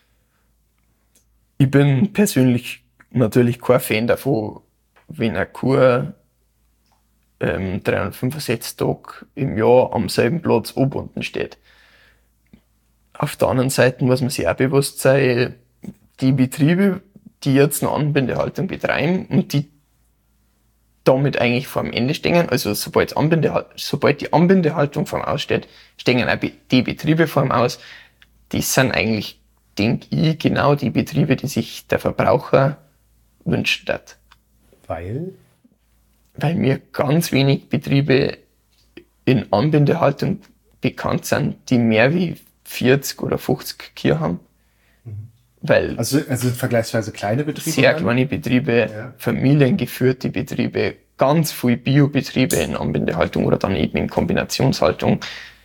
Ich bin persönlich natürlich kein Fan davon, wenn eine Kuh ähm, dreihundertfünfundsechzig Tage im Jahr am selben Platz oben unten steht. Auf der anderen Seite muss man sich auch bewusst sein, die Betriebe, die jetzt eine Anbindehaltung betreiben und die damit eigentlich vor dem Ende stehen, also sobald, Anbinde, sobald die Anbindehaltung vor dem Aus steht, stehen auch die Betriebe vor dem Aus. Das sind eigentlich, denke ich, genau die Betriebe, die sich der Verbraucher wünscht hat. Weil? Weil mir ganz wenig Betriebe in Anbindehaltung bekannt sind, die mehr wie vierzig oder fünfzig Kühe haben. Mhm. Weil also, also vergleichsweise kleine Betriebe? Sehr dann? kleine Betriebe, ja. Familiengeführte Betriebe, ganz viele Biobetriebe in Anbindehaltung oder dann eben in Kombinationshaltung.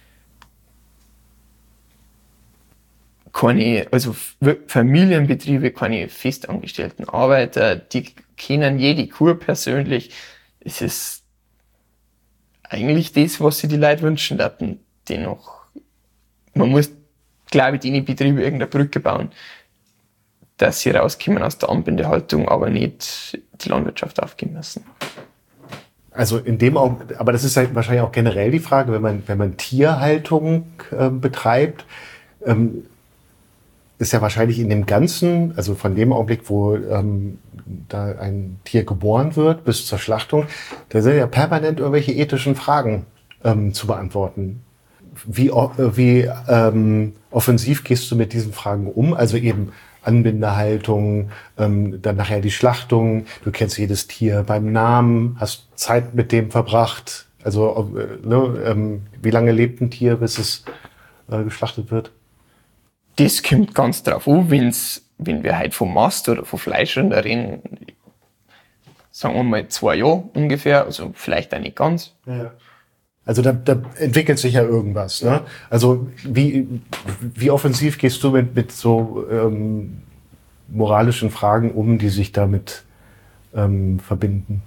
Keine, also Familienbetriebe, keine festangestellten Arbeiter, die kennen jede Kuh persönlich. Es ist eigentlich das, was sich die Leute wünschen hatten. Dennoch, man muss, glaube ich, die Betriebe irgendeine Brücke bauen, dass sie rauskommen aus der Anbindehaltung, aber nicht die Landwirtschaft aufgeben müssen. Also in dem auch, aber das ist halt wahrscheinlich auch generell die Frage, wenn man, wenn man Tierhaltung äh, betreibt, ähm, ist ja wahrscheinlich in dem Ganzen, also von dem Augenblick, wo ähm, da ein Tier geboren wird, bis zur Schlachtung, da sind ja permanent irgendwelche ethischen Fragen ähm, zu beantworten. Wie, wie ähm, offensiv gehst du mit diesen Fragen um? Also eben Anbindehaltung, ähm, dann nachher die Schlachtung, du kennst jedes Tier beim Namen, hast Zeit mit dem verbracht. Also äh, ne, ähm, wie lange lebt ein Tier, bis es äh, geschlachtet wird? Das kommt ganz drauf an, wenn's, wenn wir halt vom Mast oder vom Fleischrinder reden, sagen wir mal zwei Jahre ungefähr, also vielleicht auch nicht ganz. Ja. Also da, da entwickelt sich ja irgendwas. Ne? Also wie, wie offensiv gehst du mit, mit so ähm, moralischen Fragen um, die sich damit ähm, verbinden?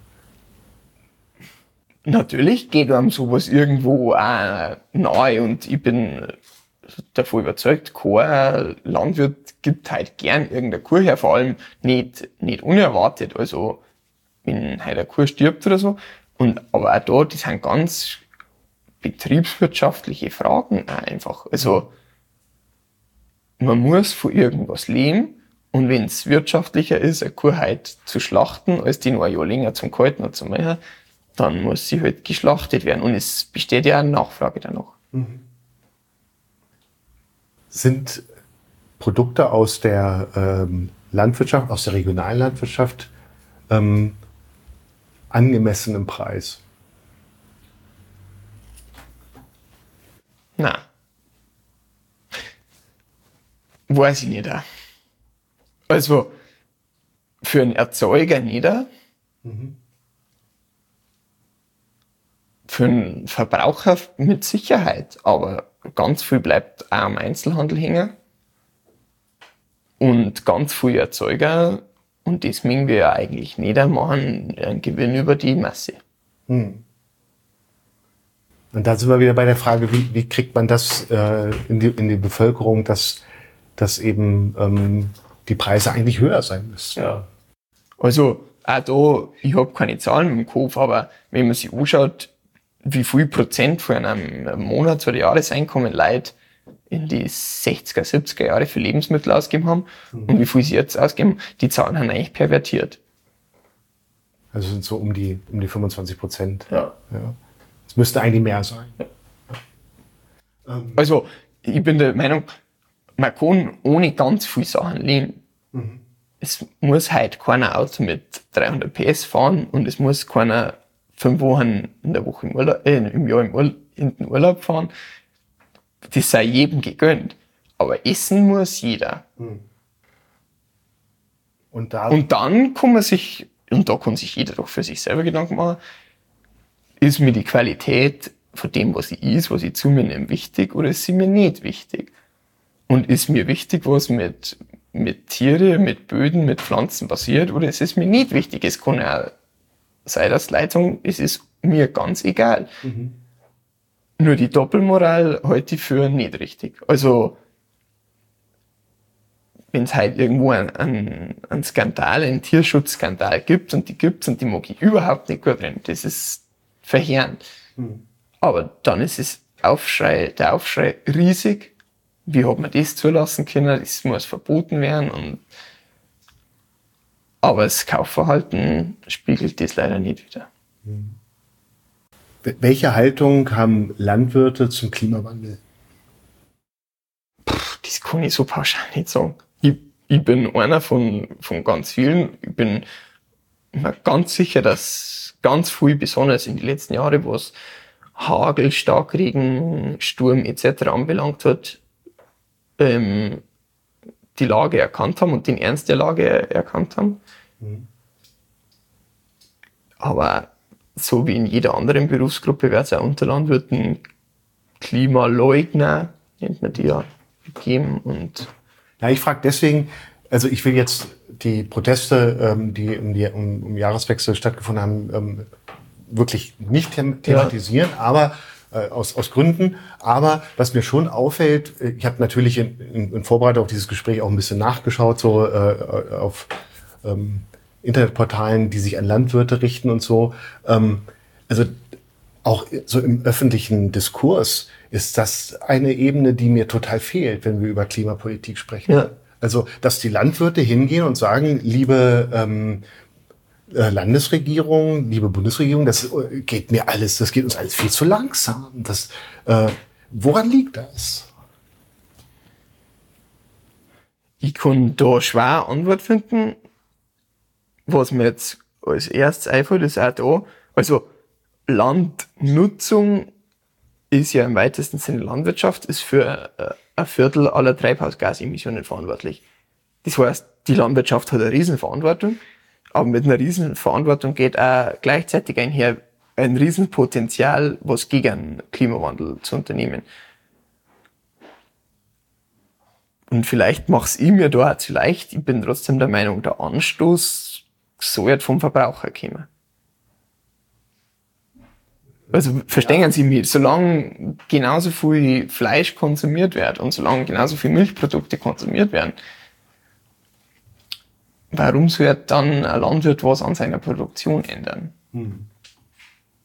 Natürlich geht einem sowas irgendwo auch nahe und ich bin davon überzeugt, kein Landwirt gibt halt gern irgendeine Kuh her, vor allem nicht, nicht unerwartet. Also wenn halt eine Kuh stirbt oder so, Und, aber auch da, das sind ganz betriebswirtschaftliche Fragen auch einfach. Also, man muss von irgendwas leben. Und wenn es wirtschaftlicher ist, eine Kuh heute zu schlachten, als die noch ein Jahr länger zum Kalten und zu machen, dann muss sie halt geschlachtet werden. Und es besteht ja eine Nachfrage danach. Mhm. Sind Produkte aus der ähm, Landwirtschaft, aus der regionalen Landwirtschaft ähm, angemessen im Preis? Nein. Weiß ich nicht. Auch. Also, für einen Erzeuger nicht. Mhm. Für einen Verbraucher mit Sicherheit. Aber ganz viel bleibt auch am Einzelhandel hängen. Und ganz viele Erzeuger, und das mögen wir ja eigentlich nicht, machen einen Gewinn über die Masse. Mhm. Und da sind wir wieder bei der Frage, wie, wie kriegt man das äh, in, die, in die Bevölkerung, dass, dass eben ähm, die Preise eigentlich höher sein müssen. Ja. Also auch da, ich habe keine Zahlen im Kopf, aber wenn man sich anschaut, wie viel Prozent von einem Monats- oder Jahreseinkommen Leute in die sechziger, siebziger Jahre für Lebensmittel ausgegeben haben mhm. und wie viel sie jetzt ausgeben, die Zahlen haben eigentlich pervertiert. Also sind so um die, um die fünfundzwanzig Prozent. Ja. Ja. Es müsste eigentlich mehr sein. Ja. Ähm. Also ich bin der Meinung, man kann ohne ganz viele Sachen leben. Mhm. Es muss halt keiner Auto mit dreihundert P S fahren und es muss keiner fünf Wochen in der Woche im, Urlaub, äh, im Jahr im Urlaub, in den Urlaub fahren. Das sei jedem gegönnt. Aber essen muss jeder. Mhm. Und, da und dann kann man sich, und da kann sich jeder doch für sich selber Gedanken machen, ist mir die Qualität von dem, was ich is, was ich zu mir nehme, wichtig oder ist sie mir nicht wichtig? Und ist mir wichtig, was mit, mit Tiere, mit Böden, mit Pflanzen passiert, oder ist es mir nicht wichtig? Es kann ja sein, dass Leute sagen, es ist mir ganz egal. Mhm. Nur die Doppelmoral halte ich für nicht richtig. Also, wenn es halt irgendwo einen, einen, einen Skandal, einen Tierschutzskandal gibt, und die gibt's und die mag ich überhaupt nicht gut drin, das ist verheerend. Mhm. Aber dann ist es Aufschrei, der Aufschrei riesig. Wie hat man das zulassen können? Das muss verboten werden. Und aber das Kaufverhalten spiegelt das leider nicht wider. Mhm. Welche Haltung haben Landwirte zum Klimawandel? Puh, das kann ich so pauschal nicht sagen. Ich, ich bin einer von, von ganz vielen. Ich bin mir ganz sicher, dass ganz viel, besonders in den letzten Jahren, was Hagel, Starkregen, Sturm et cetera anbelangt hat, ähm, die Lage erkannt haben und den Ernst der Lage erkannt haben. Mhm. Aber so wie in jeder anderen Berufsgruppe wird es auch unter Landwirten Klimaleugner, nennt man die ja, geben. Und ja, ich frage deswegen, also ich will jetzt die Proteste, ähm, die im, die um, um Jahreswechsel stattgefunden haben, ähm, wirklich nicht them- thematisieren, ja. aber äh, aus, aus Gründen. Aber was mir schon auffällt, ich habe natürlich in, in, in Vorbereitung auf dieses Gespräch auch ein bisschen nachgeschaut, so äh, auf ähm, Internetportalen, die sich an Landwirte richten und so. Ähm, also auch so im öffentlichen Diskurs ist das eine Ebene, die mir total fehlt, wenn wir über Klimapolitik sprechen. Ja. Also, dass die Landwirte hingehen und sagen, liebe ähm, Landesregierung, liebe Bundesregierung, das geht mir alles, das geht uns alles viel zu langsam. Das, äh, woran liegt das? Ich kann da schwer Antwort finden. Was mir jetzt als erstes einfällt, ist auch da, also Landnutzung ist ja im weitesten Sinne Landwirtschaft, ist für äh, ein Viertel aller Treibhausgasemissionen verantwortlich. Das heißt, die Landwirtschaft hat eine Riesenverantwortung, aber mit einer Riesenverantwortung geht auch gleichzeitig einher ein Riesenpotenzial, was gegen den Klimawandel zu unternehmen. Und vielleicht mache ich mir da auch zu leicht. Ich bin trotzdem der Meinung, der Anstoß soll vom Verbraucher kommen. Also verstehen ja. Sie mich, solange genauso viel Fleisch konsumiert wird und solange genauso viel Milchprodukte konsumiert werden, warum soll dann ein Landwirt was an seiner Produktion ändern? Hm.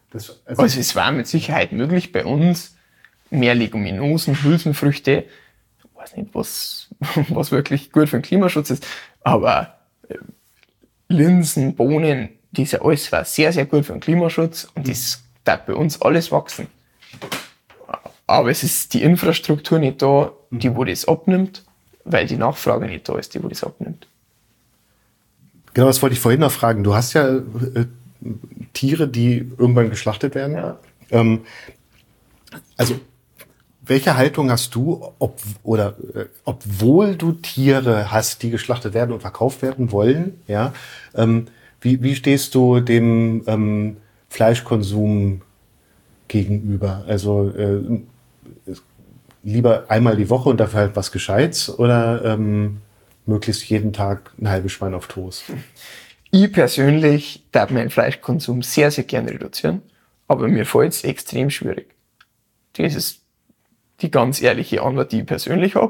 Das, also, Also es war mit Sicherheit möglich bei uns, mehr Leguminosen, Hülsenfrüchte, ich weiß nicht, was, was wirklich gut für den Klimaschutz ist, aber äh, Linsen, Bohnen, diese alles war sehr, sehr gut für den Klimaschutz und das darf bei uns alles wachsen. Aber es ist die Infrastruktur nicht da, die wo das abnimmt, weil die Nachfrage nicht da ist, die wo das abnimmt. Genau, das wollte ich vorhin noch fragen. Du hast ja äh, Tiere, die irgendwann geschlachtet werden. Ja. Ähm, also welche Haltung hast du, ob, oder äh, obwohl du Tiere hast, die geschlachtet werden und verkauft werden wollen, ja, ähm, wie, wie stehst du dem ähm, Fleischkonsum gegenüber? Also äh, lieber einmal die Woche und dafür halt was Gescheites oder ähm, möglichst jeden Tag ein halbes Schwein auf Toast? Ich persönlich darf meinen Fleischkonsum sehr, sehr gern reduzieren, aber mir fällt es extrem schwierig. Das ist die ganz ehrliche Antwort, die ich persönlich habe.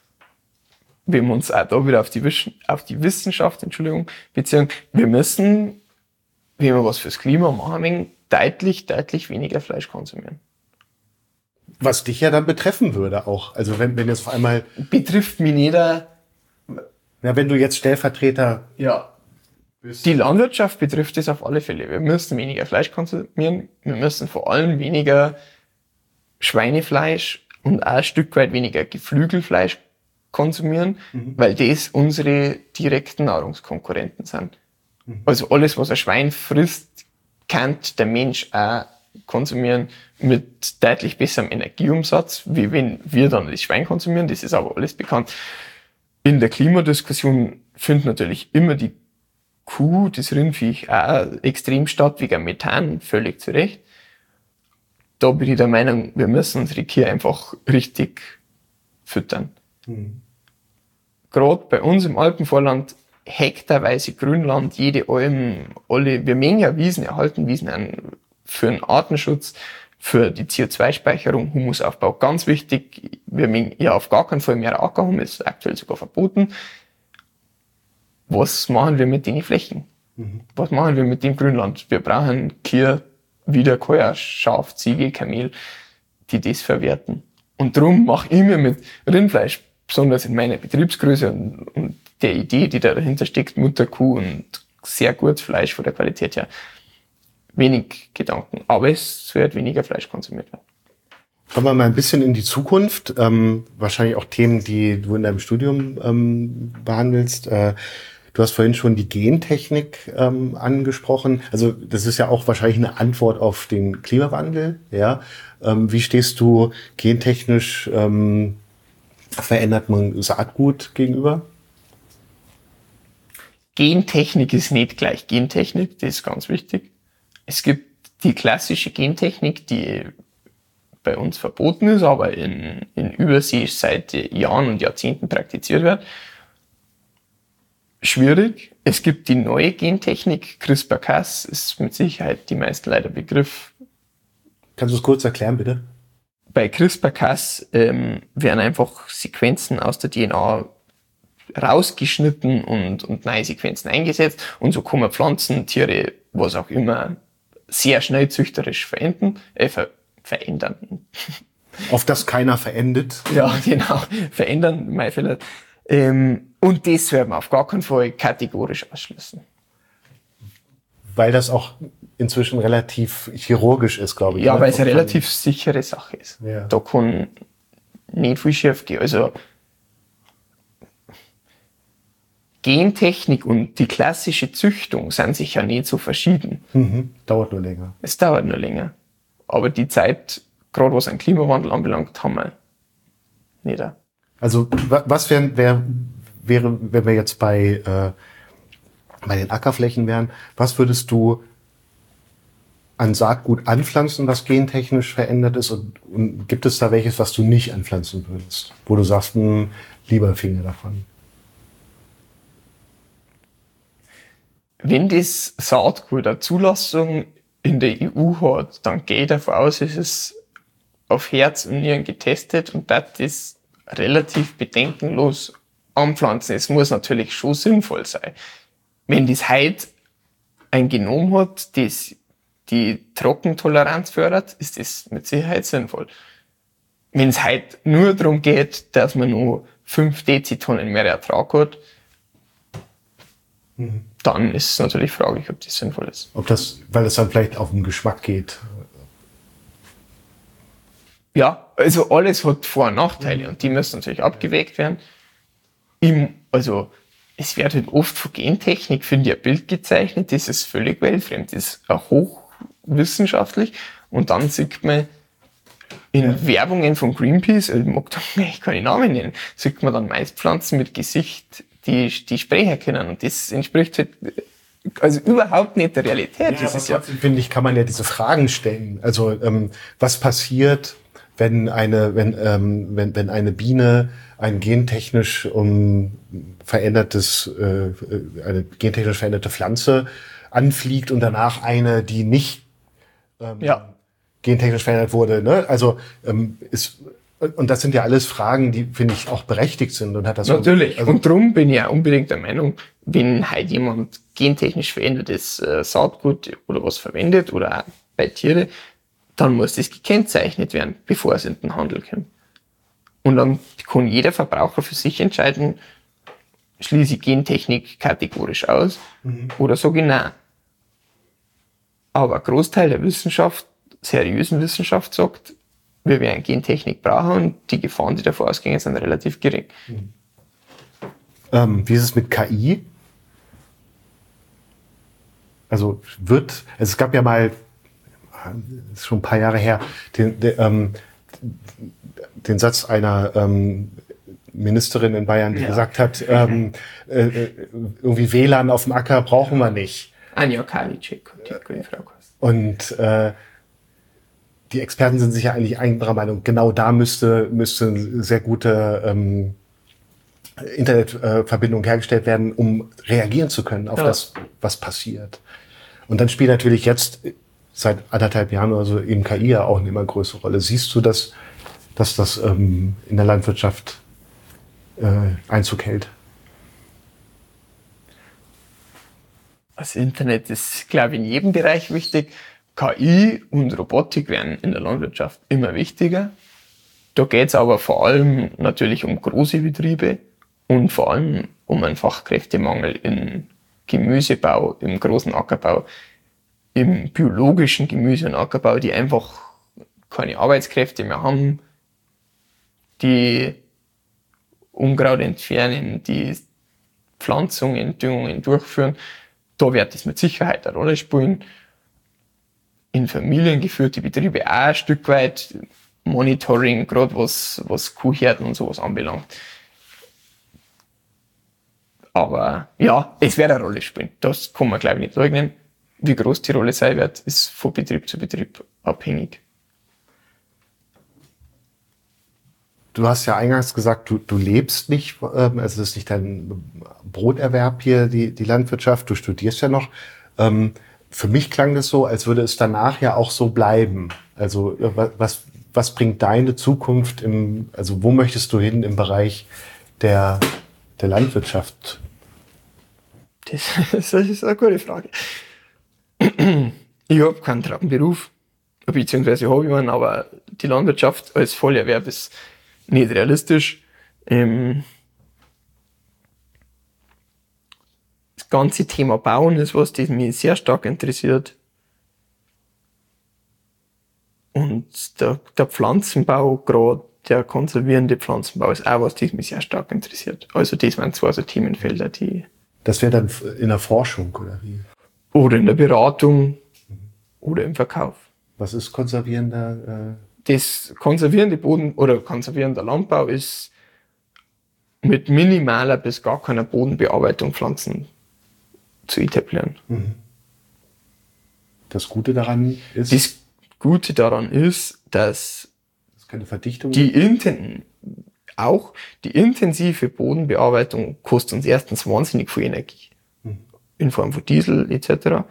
Wenn wir uns auch da wieder auf die, Wissen, auf die Wissenschaft, Entschuldigung, beziehen, wir müssen, wenn wir was fürs Klima machen, deutlich, deutlich weniger Fleisch konsumieren. Was dich ja dann betreffen würde auch. Also wenn, wenn jetzt vor einmal, Betrifft mich nicht, ja, wenn du jetzt Stellvertreter ja. Die Landwirtschaft betrifft es auf alle Fälle. Wir müssen weniger Fleisch konsumieren. Wir müssen vor allem weniger Schweinefleisch und auch ein Stück weit weniger Geflügelfleisch konsumieren, mhm. weil das unsere direkten Nahrungskonkurrenten sind. Mhm. Also alles, was ein Schwein frisst, kann der Mensch auch konsumieren mit deutlich besserem Energieumsatz, wie wenn wir dann das Schwein konsumieren. Das ist aber alles bekannt. In der Klimadiskussion findet natürlich immer die Kuh, das Rindviech, auch extrem statt wegen Methan, völlig zu Recht. Da bin ich der Meinung, wir müssen unsere Kühe einfach richtig füttern. Mhm. Gerade bei uns im Alpenvorland, hektarweise Grünland, jede Alm, alle, wir mengen ja Wiesen, erhalten Wiesen an für den Artenschutz, für die C O zwei Speicherung, Humusaufbau, ganz wichtig. Wir mengen ja auf gar keinen Fall mehr Ackerhum, ist aktuell sogar verboten. Was machen wir mit den Flächen? Mhm. Was machen wir mit dem Grünland? Wir brauchen Kühe, wieder Keuer, Schaf, Ziege, Kamel, die das verwerten. Und darum mache ich mir mit Rindfleisch, besonders in meiner Betriebsgröße und, und der Idee, die da dahinter steckt, Mutterkuh und sehr gutes Fleisch von der Qualität her, wenig Gedanken. Aber es wird weniger Fleisch konsumiert werden. Kommen wir mal ein bisschen in die Zukunft. Ähm, wahrscheinlich auch Themen, die du in deinem Studium ähm, behandelst. Äh, du hast vorhin schon die Gentechnik ähm, angesprochen. Also das ist ja auch wahrscheinlich eine Antwort auf den Klimawandel. Ja, ähm, wie stehst du gentechnisch ähm, verändertem Saatgut gegenüber? Gentechnik ist nicht gleich Gentechnik, das ist ganz wichtig. Es gibt die klassische Gentechnik, die bei uns verboten ist, aber in, in Übersee seit Jahren und Jahrzehnten praktiziert wird. Schwierig. Es gibt die neue Gentechnik, CRISPR-Cas, ist mit Sicherheit die meisten leider Begriff. Kannst du es kurz erklären, bitte? Bei CRISPR-Cas ähm, werden einfach Sequenzen aus der D N A rausgeschnitten und, und neue Sequenzen eingesetzt und so kann man Pflanzen, Tiere, was auch immer, sehr schnell züchterisch verändern, äh, ver verändern. Auf das keiner verendet. Ja, genau, verändern, mein Fehler. Ähm, und das werden wir auf gar keinen Fall kategorisch ausschließen. Weil das auch inzwischen relativ chirurgisch ist, glaube ich. Ja, ne? weil es eine relativ sichere Sache ist. Ja. Da kann nicht viel schief gehen. Also Gentechnik und die klassische Züchtung sind sicher nicht so verschieden. Mhm. Dauert nur länger. Es dauert nur länger. Aber die Zeit, gerade was den Klimawandel anbelangt, haben wir nicht. Also was wär, wär, wäre, wenn wir jetzt bei, äh, bei den Ackerflächen wären, was würdest du an Saatgut anpflanzen, was gentechnisch verändert ist? Und, und gibt es da welches, was du nicht anpflanzen würdest? Wo du sagst, mh, lieber Finger davon. Wenn das Saatgut eine Zulassung in der E U hat, dann gehe ich davon aus, ist es auf Herz und Nieren getestet und das ist relativ bedenkenlos anpflanzen. Es muss natürlich schon sinnvoll sein. Wenn das heute ein Genom hat, das die Trockentoleranz fördert, ist das mit Sicherheit sinnvoll. Wenn es halt nur darum geht, dass man nur fünf Dezitonnen mehr Ertrag hat, mhm. dann ist es natürlich fraglich, ob das sinnvoll ist. Ob das, weil es dann vielleicht auf den Geschmack geht. Ja, also alles hat Vor- und Nachteile und die müssen natürlich abgewägt werden. Im, also es wird halt oft von Gentechnik, finde ich, ein Bild gezeichnet, das ist völlig weltfremd, das ist auch hochwissenschaftlich und dann sieht man in ja. Werbungen von Greenpeace, ich mag da eigentlich keine Namen nennen, sieht man dann Maispflanzen mit Gesicht, die, die sprechen können und das entspricht halt also überhaupt nicht der Realität. Ja, das ist ja, finde ich, kann man ja diese Fragen stellen. Also ähm, was passiert, wenn eine, wenn, ähm, wenn, wenn eine Biene ein gentechnisch um, verändertes, äh, eine gentechnisch veränderte Pflanze anfliegt und danach eine, die nicht ähm, ja. gentechnisch verändert wurde. Ne? Also ähm, ist und das sind ja alles Fragen, die, finde ich, auch berechtigt sind. Und hat das natürlich. Also und darum bin ich ja unbedingt der Meinung, wenn halt jemand gentechnisch verändertes äh, Saatgut oder was verwendet oder auch bei Tieren, dann muss das gekennzeichnet werden, bevor es in den Handel kommt. Und dann kann jeder Verbraucher für sich entscheiden, schließe ich Gentechnik kategorisch aus mhm. oder sage ich nein. Aber ein Großteil der Wissenschaft, seriösen Wissenschaft, sagt, wir werden Gentechnik brauchen und die Gefahren, die davor ausgehen, sind relativ gering. Mhm. Ähm, wie ist es mit K I? Also wird, also es gab ja mal, das ist schon ein paar Jahre her, den, den, ähm, den Satz einer ähm, Ministerin in Bayern, die ja. gesagt hat, ähm, äh, irgendwie W L A N auf dem Acker brauchen wir nicht. Anja Karliczek, die grüne Frau. Und äh, die Experten sind sich ja eigentlich anderer Meinung. Genau da müsste müsste eine sehr gute ähm, Internetverbindung hergestellt werden, um reagieren zu können auf ja. das, was passiert. Und dann spielt natürlich jetzt seit anderthalb Jahren oder so eben K I ja auch eine immer größere Rolle. Siehst du, dass, dass das ähm, in der Landwirtschaft äh, Einzug hält? Das Internet ist, glaube ich, in jedem Bereich wichtig. K I und Robotik werden in der Landwirtschaft immer wichtiger. Da geht es aber vor allem natürlich um große Betriebe und vor allem um einen Fachkräftemangel im Gemüsebau, im großen Ackerbau, im biologischen Gemüse- und Ackerbau, die einfach keine Arbeitskräfte mehr haben, die Unkraut entfernen, die Pflanzungen, Düngungen durchführen. Da wird es mit Sicherheit eine Rolle spielen. In familiengeführte Betriebe auch ein Stück weit Monitoring, gerade was, was Kuhherden und sowas anbelangt. Aber ja, es wird eine Rolle spielen. Das kann man, glaube ich, nicht leugnen. Wie groß die Rolle sein wird, ist von Betrieb zu Betrieb abhängig. Du hast ja eingangs gesagt, du, du lebst nicht, ähm, also das ist nicht dein Broterwerb hier, die, die Landwirtschaft, du studierst ja noch. Ähm, für mich klang das so, als würde es danach ja auch so bleiben. Also was, was bringt deine Zukunft im, also wo möchtest du hin im Bereich der, der Landwirtschaft? Das, das ist eine gute Frage. Ich habe keinen Traumberuf, beziehungsweise habe ich einen, aber die Landwirtschaft als Vollerwerb ist nicht realistisch. Ähm, das ganze Thema Bauen ist was, das mich sehr stark interessiert. Und der, der Pflanzenbau, gerade der konservierende Pflanzenbau, ist auch was, das mich sehr stark interessiert. Also das waren zwei so Themenfelder, die... Das wäre dann in der Forschung, oder wie? Oder in der Beratung mhm. oder im Verkauf. Was ist konservierender? Äh Das konservierende Boden- oder konservierender Landbau ist mit minimaler bis gar keiner Bodenbearbeitung Pflanzen zu etablieren. Mhm. Das Gute daran ist? Das Gute daran ist, dass das keine Verdichtung die Inten auch die intensive Bodenbearbeitung kostet uns erstens wahnsinnig viel Energie. Mhm. In Form von Diesel et cetera.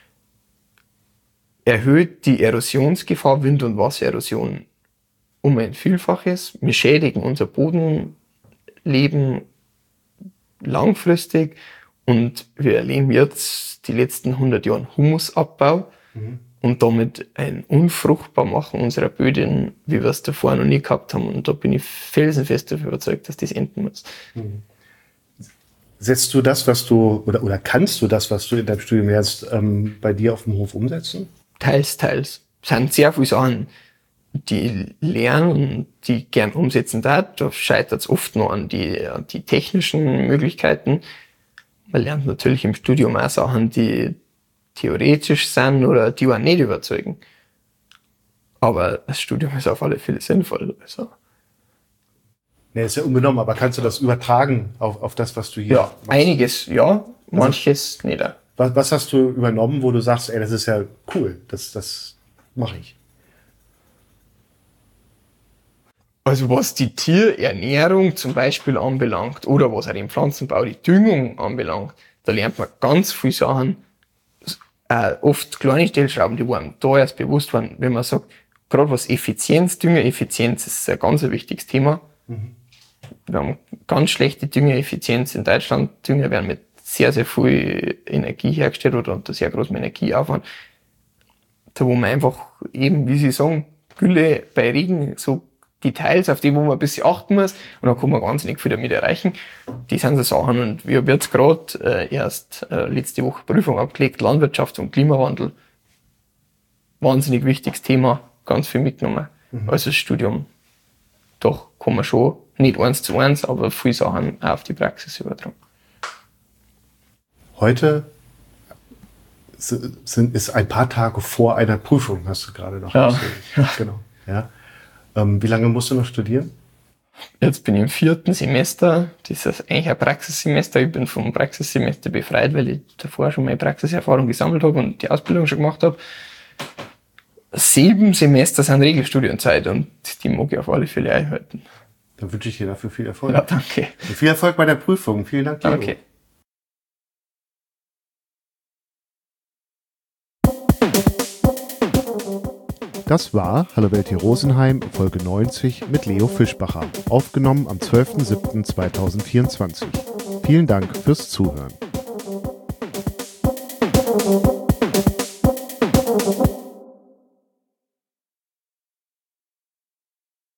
Erhöht die Erosionsgefahr, Wind- und Wassererosion um ein Vielfaches. Wir schädigen unser Bodenleben langfristig und wir erleben jetzt die letzten hundert Jahre Humusabbau. Mhm. und damit ein Unfruchtbarmachen unserer Böden, wie wir es davor noch nie gehabt haben. Und da bin ich felsenfest dafür überzeugt, dass das enden muss. Mhm. Setzt du das, was du, oder, oder kannst du das, was du in deinem Studium lernst, ähm, bei dir auf dem Hof umsetzen? Teils, teils. Es sind sehr viele Sachen, die lernen und die ich gern umsetzen darf. Da scheitert es oft noch an die, an die technischen Möglichkeiten. Man lernt natürlich im Studium auch Sachen, die theoretisch sind oder die auch nicht überzeugen. Aber das Studium ist auf alle Fälle sinnvoll. Also. Nee, ist ja unbenommen, aber kannst du das übertragen auf, auf das, was du hier Ja, machst? einiges ja, manches nicht. Was, was hast du übernommen, wo du sagst, ey, das ist ja cool, das, das mache ich? Also was die Tierernährung zum Beispiel anbelangt oder was auch den Pflanzenbau, die Düngung anbelangt, da lernt man ganz viele Sachen, äh, oft kleine Stellschrauben, die waren da erst bewusst waren, wenn man sagt, gerade was Effizienz, Düngereffizienz ist ein ganz wichtiges Thema. Mhm. Wir haben ganz schlechte Düngereffizienz in Deutschland. Dünger werden mit sehr, sehr viel Energie hergestellt oder unter sehr großem Energieaufwand. Da wo man einfach eben, wie Sie sagen, Gülle bei Regen, so Details, auf die wo man ein bisschen achten muss, und dann kann man wahnsinnig viel damit erreichen. Die sind so Sachen, und wir haben jetzt gerade äh, erst äh, letzte Woche Prüfung abgelegt, Landwirtschaft und Klimawandel. Wahnsinnig wichtiges Thema, ganz viel mitgenommen. Mhm. Also das Studium, doch kann man schon, nicht eins zu eins, aber viele Sachen auch auf die Praxis übertragen. Heute sind, ist ein paar Tage vor einer Prüfung, hast du gerade noch ja. erzählt. Ja. Genau. Ja. Ähm, wie lange musst du noch studieren? Jetzt bin ich im vierten Semester. Das ist eigentlich ein Praxissemester. Ich bin vom Praxissemester befreit, weil ich davor schon meine Praxiserfahrung gesammelt habe und die Ausbildung schon gemacht habe. Sieben Semester sind Regelstudienzeit und die mag ich auf alle Fälle einhalten. Dann wünsche ich dir dafür viel Erfolg. Ja, danke. Und viel Erfolg bei der Prüfung. Vielen Dank, Leo. Danke. Das war Hallo Welt hier Rosenheim, Folge neunzig mit Leo Fischbacher, aufgenommen am zwölften siebten zweitausendvierundzwanzig. Vielen Dank fürs Zuhören.